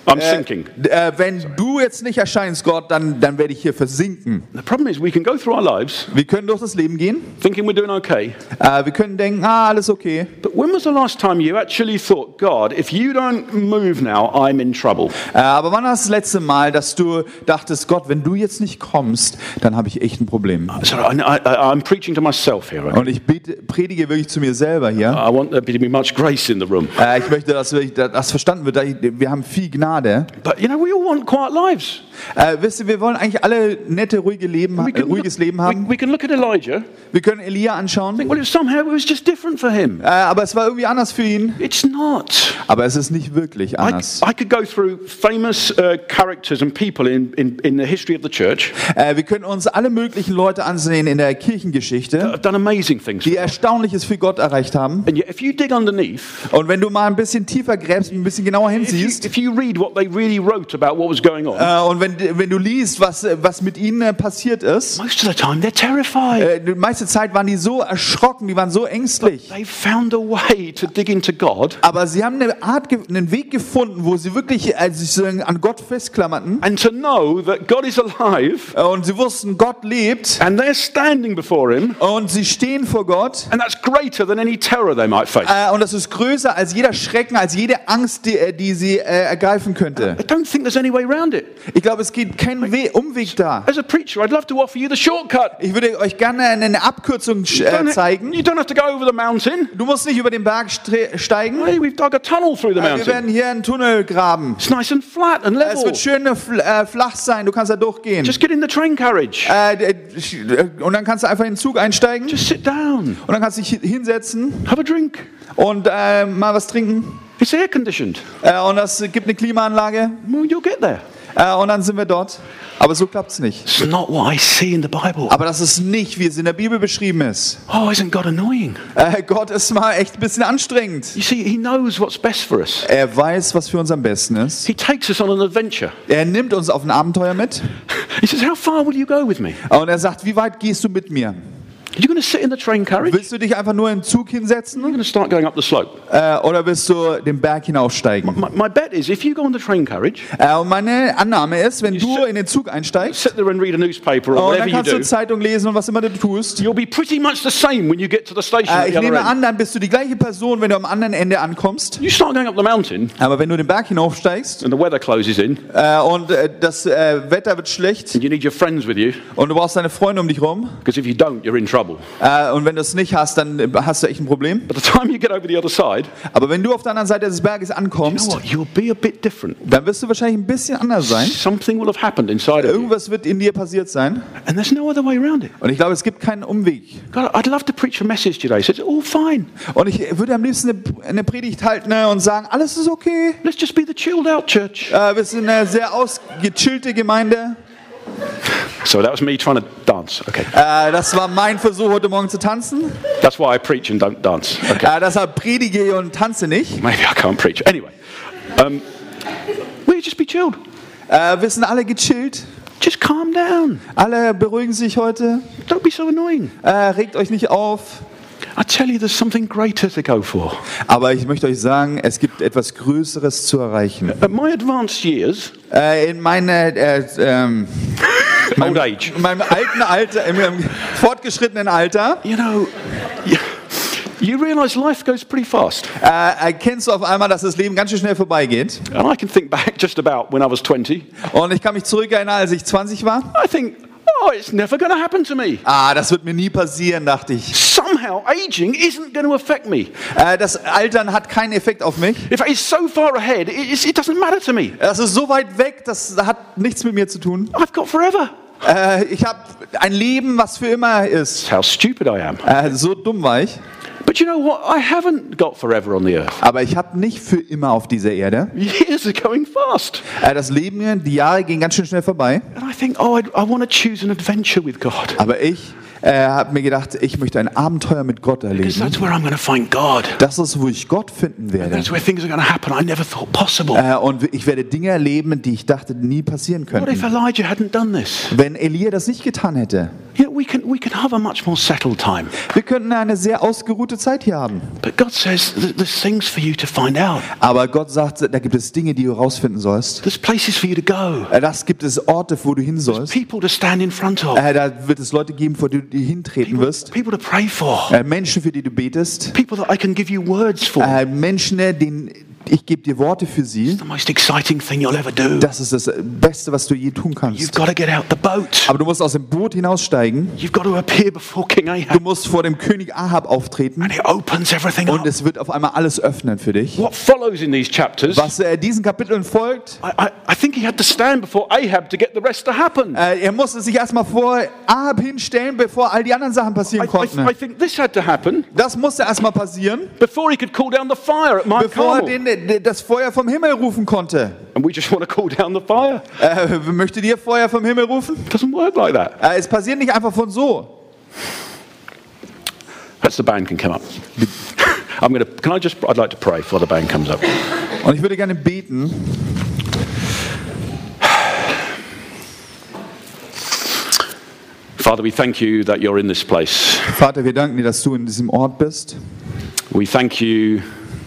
I'm sinking. Wenn du jetzt nicht erscheinst, Gott, dann werde ich hier versinken. The problem is we can go through our lives Wir können durch das Leben gehen. thinking we're doing okay. Wir können denken, alles okay. But when was the last time you actually thought, God, if you don't move now, I'm in trouble? Aber wann war das letzte Mal, dass du dachtest, Gott, wenn du jetzt nicht kommst, dann habe ich echt ein Problem. Sorry, I'm preaching to myself here. Okay? Und ich predige wirklich zu mir selber hier. I want there to be much grace in the room. Ich möchte, dass das verstanden wird. Wir haben viel Gnade. But you know, we all want quiet lives. Wisst ihr, wir wollen eigentlich alle nette, ruhiges Leben haben. We can look at Elijah. Wir können Elia anschauen. Think, well, somehow it was just different for him. Aber es war irgendwie anders für ihn. It's not. Aber es ist nicht wirklich anders. I could go through famous characters and people in the history of the church. Wir können uns alle möglichen Leute ansehen in der Kirchengeschichte, Have done amazing things. die Erstaunliches für Gott erreicht haben. And yet, if you dig underneath, Und wenn du mal ein bisschen tiefer gräbst, ein bisschen genauer hinsiehst, if you read what they really wrote about what was going on, und wenn du liest, was mit ihnen passiert ist, most of the time they're terrified. die meiste Zeit waren die so erschrocken, die waren so ängstlich. They found a way to dig into God Aber sie haben einen Weg gefunden, wo sie wirklich sich an Gott festklammerten. and to know that God is alive Und sie wussten, Gott lebt. and they're standing before Him, Und sie stehen vor Gott. and that's greater than any terror they might face. Und das ist größer als jeder Schrecken, als jede Angst, die sie ergreifen könnte. I don't think there's any way around it. Ich glaube, es geht kein Umweg da. As a preacher, I'd love to offer you the shortcut. Ich würde euch gerne eine Abkürzung zeigen. You don't have to go over the mountain. Du musst nicht über den Berg steigen. Hey, we've dug a tunnel through the Wir mountain. werden hier einen Tunnel graben. It's nice and flat and Es level. wird schön flach sein, du kannst da durchgehen. Just get in the train carriage. Und dann kannst du einfach in den Zug einsteigen. Just sit down. Und dann kannst du dich hinsetzen Have a drink. und mal was trinken. It's air conditioned. Und das gibt eine Klimaanlage. Well, you'll get there. Und dann sind wir dort. Aber so klappt es nicht. It's not what I see in the Bible. Aber das ist nicht, wie es in der Bibel beschrieben ist. Oh, isn't God annoying? Gott ist mal echt ein bisschen anstrengend. You see, He knows what's best for us. Er weiß, was für uns am besten ist. He takes us on an adventure. Er nimmt uns auf ein Abenteuer mit. He says, how far will you go with me? Und er sagt, wie weit gehst du mit mir? Are you going to sit in the train carriage? Willst du dich einfach nur im Zug hinsetzen? You're going to start going up the slope. Oder willst du den Berg hinaufsteigen? My bet is if you go on the train carriage, Und meine Annahme ist, wenn du in den Zug einsteigst, sit there and read a newspaper or und whatever dann you kannst du do, Zeitung lesen und was immer du tust. you'll be pretty much the same when you get to the station at Ich the other nehme end. an, dann bist du die gleiche Person, wenn du am anderen Ende ankommst. You start going up the mountain Aber wenn du den Berg hinaufsteigst and the weather closes in und das Wetter wird schlecht and you need your friends with you, und du brauchst deine Freunde um dich rum because if you don't, you're in trouble. und wenn du es nicht hast, dann hast du echt ein Problem. By the time you get over the other side, Aber wenn du auf der anderen Seite des Berges you know ankommst, what? You'll be a bit different. dann wirst du wahrscheinlich ein bisschen anders sein. Something will have happened inside of you. Irgendwas wird in dir passiert sein. And there's no other way around it. Und ich glaube, es gibt keinen Umweg. God, I'd love to preach a message today. So it's all fine. Und ich würde am liebsten eine Predigt halten und sagen, alles ist okay. Let's just be the chilled out church. Wir sind eine sehr ausgechillte Gemeinde. So that was me trying to dance. Okay. Das war mein Versuch, heute Morgen zu tanzen. That's why I preach and don't dance. Okay. Deshalb predige und tanze nicht. Maybe I can't preach. Anyway, we'll just be chilled. Wir sind alle gechillt. Just calm down. Alle beruhigen sich heute. Don't be so annoying. Regt euch nicht auf. I tell you, there's something greater to go for. Aber ich möchte euch sagen, es gibt etwas Größeres zu erreichen. At my advanced years, In meinem old age, alten Alter, im fortgeschrittenen Alter, you know, you realise life goes pretty fast. erkennst du auf einmal, dass das Leben ganz schön schnell vorbeigeht. And I can think back just about when I was 20. Und ich kann mich zurückerinnern, als ich 20 war. I think, oh, it's never going to happen to me. Das wird mir nie passieren, dachte ich. Somehow, aging isn't going to affect me. Das Altern hat keinen Effekt auf mich. If it's so far ahead, it doesn't matter to me. Das ist so weit weg, das hat nichts mit mir zu tun. I've got forever. Ich habe ein Leben, was für immer ist. That's how stupid I am. So dumm war ich. But you know what? I haven't got forever on the earth. Aber ich habe nicht für immer auf dieser Erde. Years are going fast. Das Leben, die Jahre gehen ganz schön schnell vorbei. And I think, oh, I want to choose an adventure with God. Aber ich habe mir gedacht, ich möchte ein Abenteuer mit Gott Because erleben. that's where I'm going to find God. Das ist, wo ich Gott finden werde. That's where things are going to happen I never thought possible. Und ich werde Dinge erleben, die ich dachte, nie passieren What if könnten. Elijah hadn't done this? Wenn Elia das nicht getan hätte, You know, we can have a much more settled time. Wir könnten eine sehr ausgeruhte Zeit hier haben. But God says there's things for you to find out. Aber Gott sagt, da gibt es Dinge, die du rausfinden sollst. There's places for you to go. Das gibt es Orte, wo du hin There's sollst. people to stand in front of. Da wird es Leute geben, vor die du hintreten wirst. People to pray for. Menschen, für die du betest. People that I can give you words for. Menschen, denen ich gebe dir Worte für sie. It's the most exciting thing you'll ever do. Das ist das Beste, was du je tun You've kannst. got to get out the boat. Aber du musst aus dem Boot hinaussteigen. You've got to appear before King Du Ahab. musst vor dem König Ahab auftreten. And he opens everything Und up. es wird auf einmal alles öffnen für dich. What follows in these chapters, Was diesen Kapiteln folgt, I think he had to stand before Ahab to get the rest to happen. er musste sich erstmal vor Ahab hinstellen, bevor all die anderen Sachen passieren konnten. I think this had to happen Das musste erstmal passieren, before he could call down the fire at Mount bevor er Carmel. das Feuer vom Himmel rufen konnte. And we just want to call down the fire. Möchtet ihr Feuer vom Himmel rufen? It doesn't work like that. Es passiert nicht einfach von so. Perhaps the band can come up. I'd like to pray before the band comes up. Und ich würde gerne beten. Father, we thank you that you're in this place. Vater, wir danken dir, dass du in diesem Ort bist. We thank you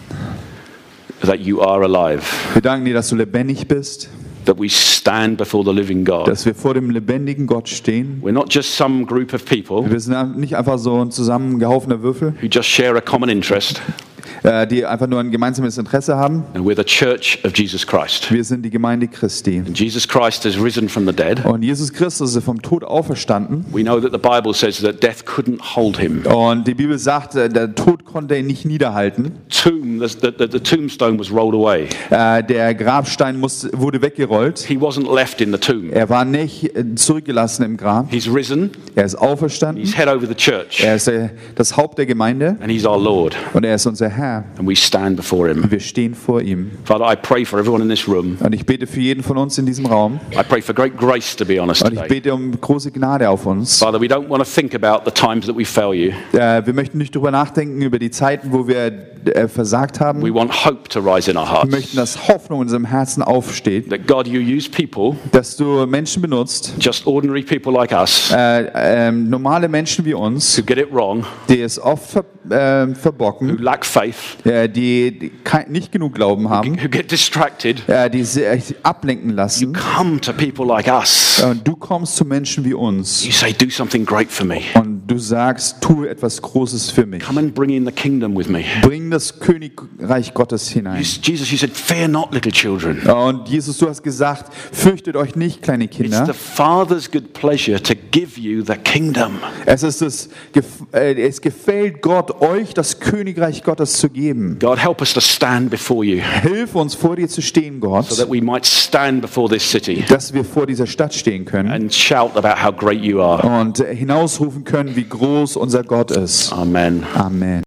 that you are alive, Wir danken dir, dass du lebendig bist, that we stand before the living God. dass wir vor dem lebendigen Gott stehen. We're not just some group of people Wir sind nicht einfach so ein zusammengehaufener Würfel, who just share a common interest, die einfach nur ein gemeinsames Interesse haben. and we're the church of Jesus Christ. Wir sind die Gemeinde Christi. And Jesus Christ has risen from the dead. Und Jesus Christus ist vom Tod auferstanden. We know that the Bible says that death couldn't hold him. Und die Bibel sagt, der Tod konnte ihn nicht niederhalten. The tombstone was rolled away. Der Grabstein wurde weggerollt. He wasn't left in the tomb. Er war nicht zurückgelassen im Grab. He's risen. Er ist auferstanden. He's head over the church. Er ist das Haupt der Gemeinde. And he's our Lord. Und er ist unser Herr. And we stand before him. Wir stehen vor ihm. Father, I pray for everyone in this room. Und ich bete für jeden von uns in diesem Raum. I pray for great grace, to be honest, Und ich today. bete um große Gnade auf uns. Father, we don't want to think about the times that we fail you. Wir möchten nicht darüber nachdenken, über die Zeiten, wo wir versagt haben. We want hope to rise in our Wir hearts. möchten, dass Hoffnung in unserem Herzen aufsteht. That God, you use people, Dass du Menschen benutzt, just ordinary people like us, normale Menschen wie uns, who get it wrong, die es oft who verbocken, lack faith, die nicht genug Glauben haben, who get distracted. die sich ablenken lassen. Come to people like us. Und du kommst zu Menschen wie uns You say, do something great for me. und du sagst, tue etwas Großes für mich. Come and bring in the kingdom with me. Bring das Königreich Gottes hinein. Jesus, you said, fear not, little children. Und Jesus, du hast gesagt, fürchtet euch nicht, kleine It's Kinder. the Father's good pleasure to give you the kingdom. Es gefällt Gott, euch das Königreich Gottes zu geben. God, help us to stand before you Hilf uns, vor dir zu stehen, so Gott, that we might stand before this city dass wir vor dieser Stadt stehen können and shout about how great you are. und hinausrufen können, wie groß unser Gott ist. Amen. Amen.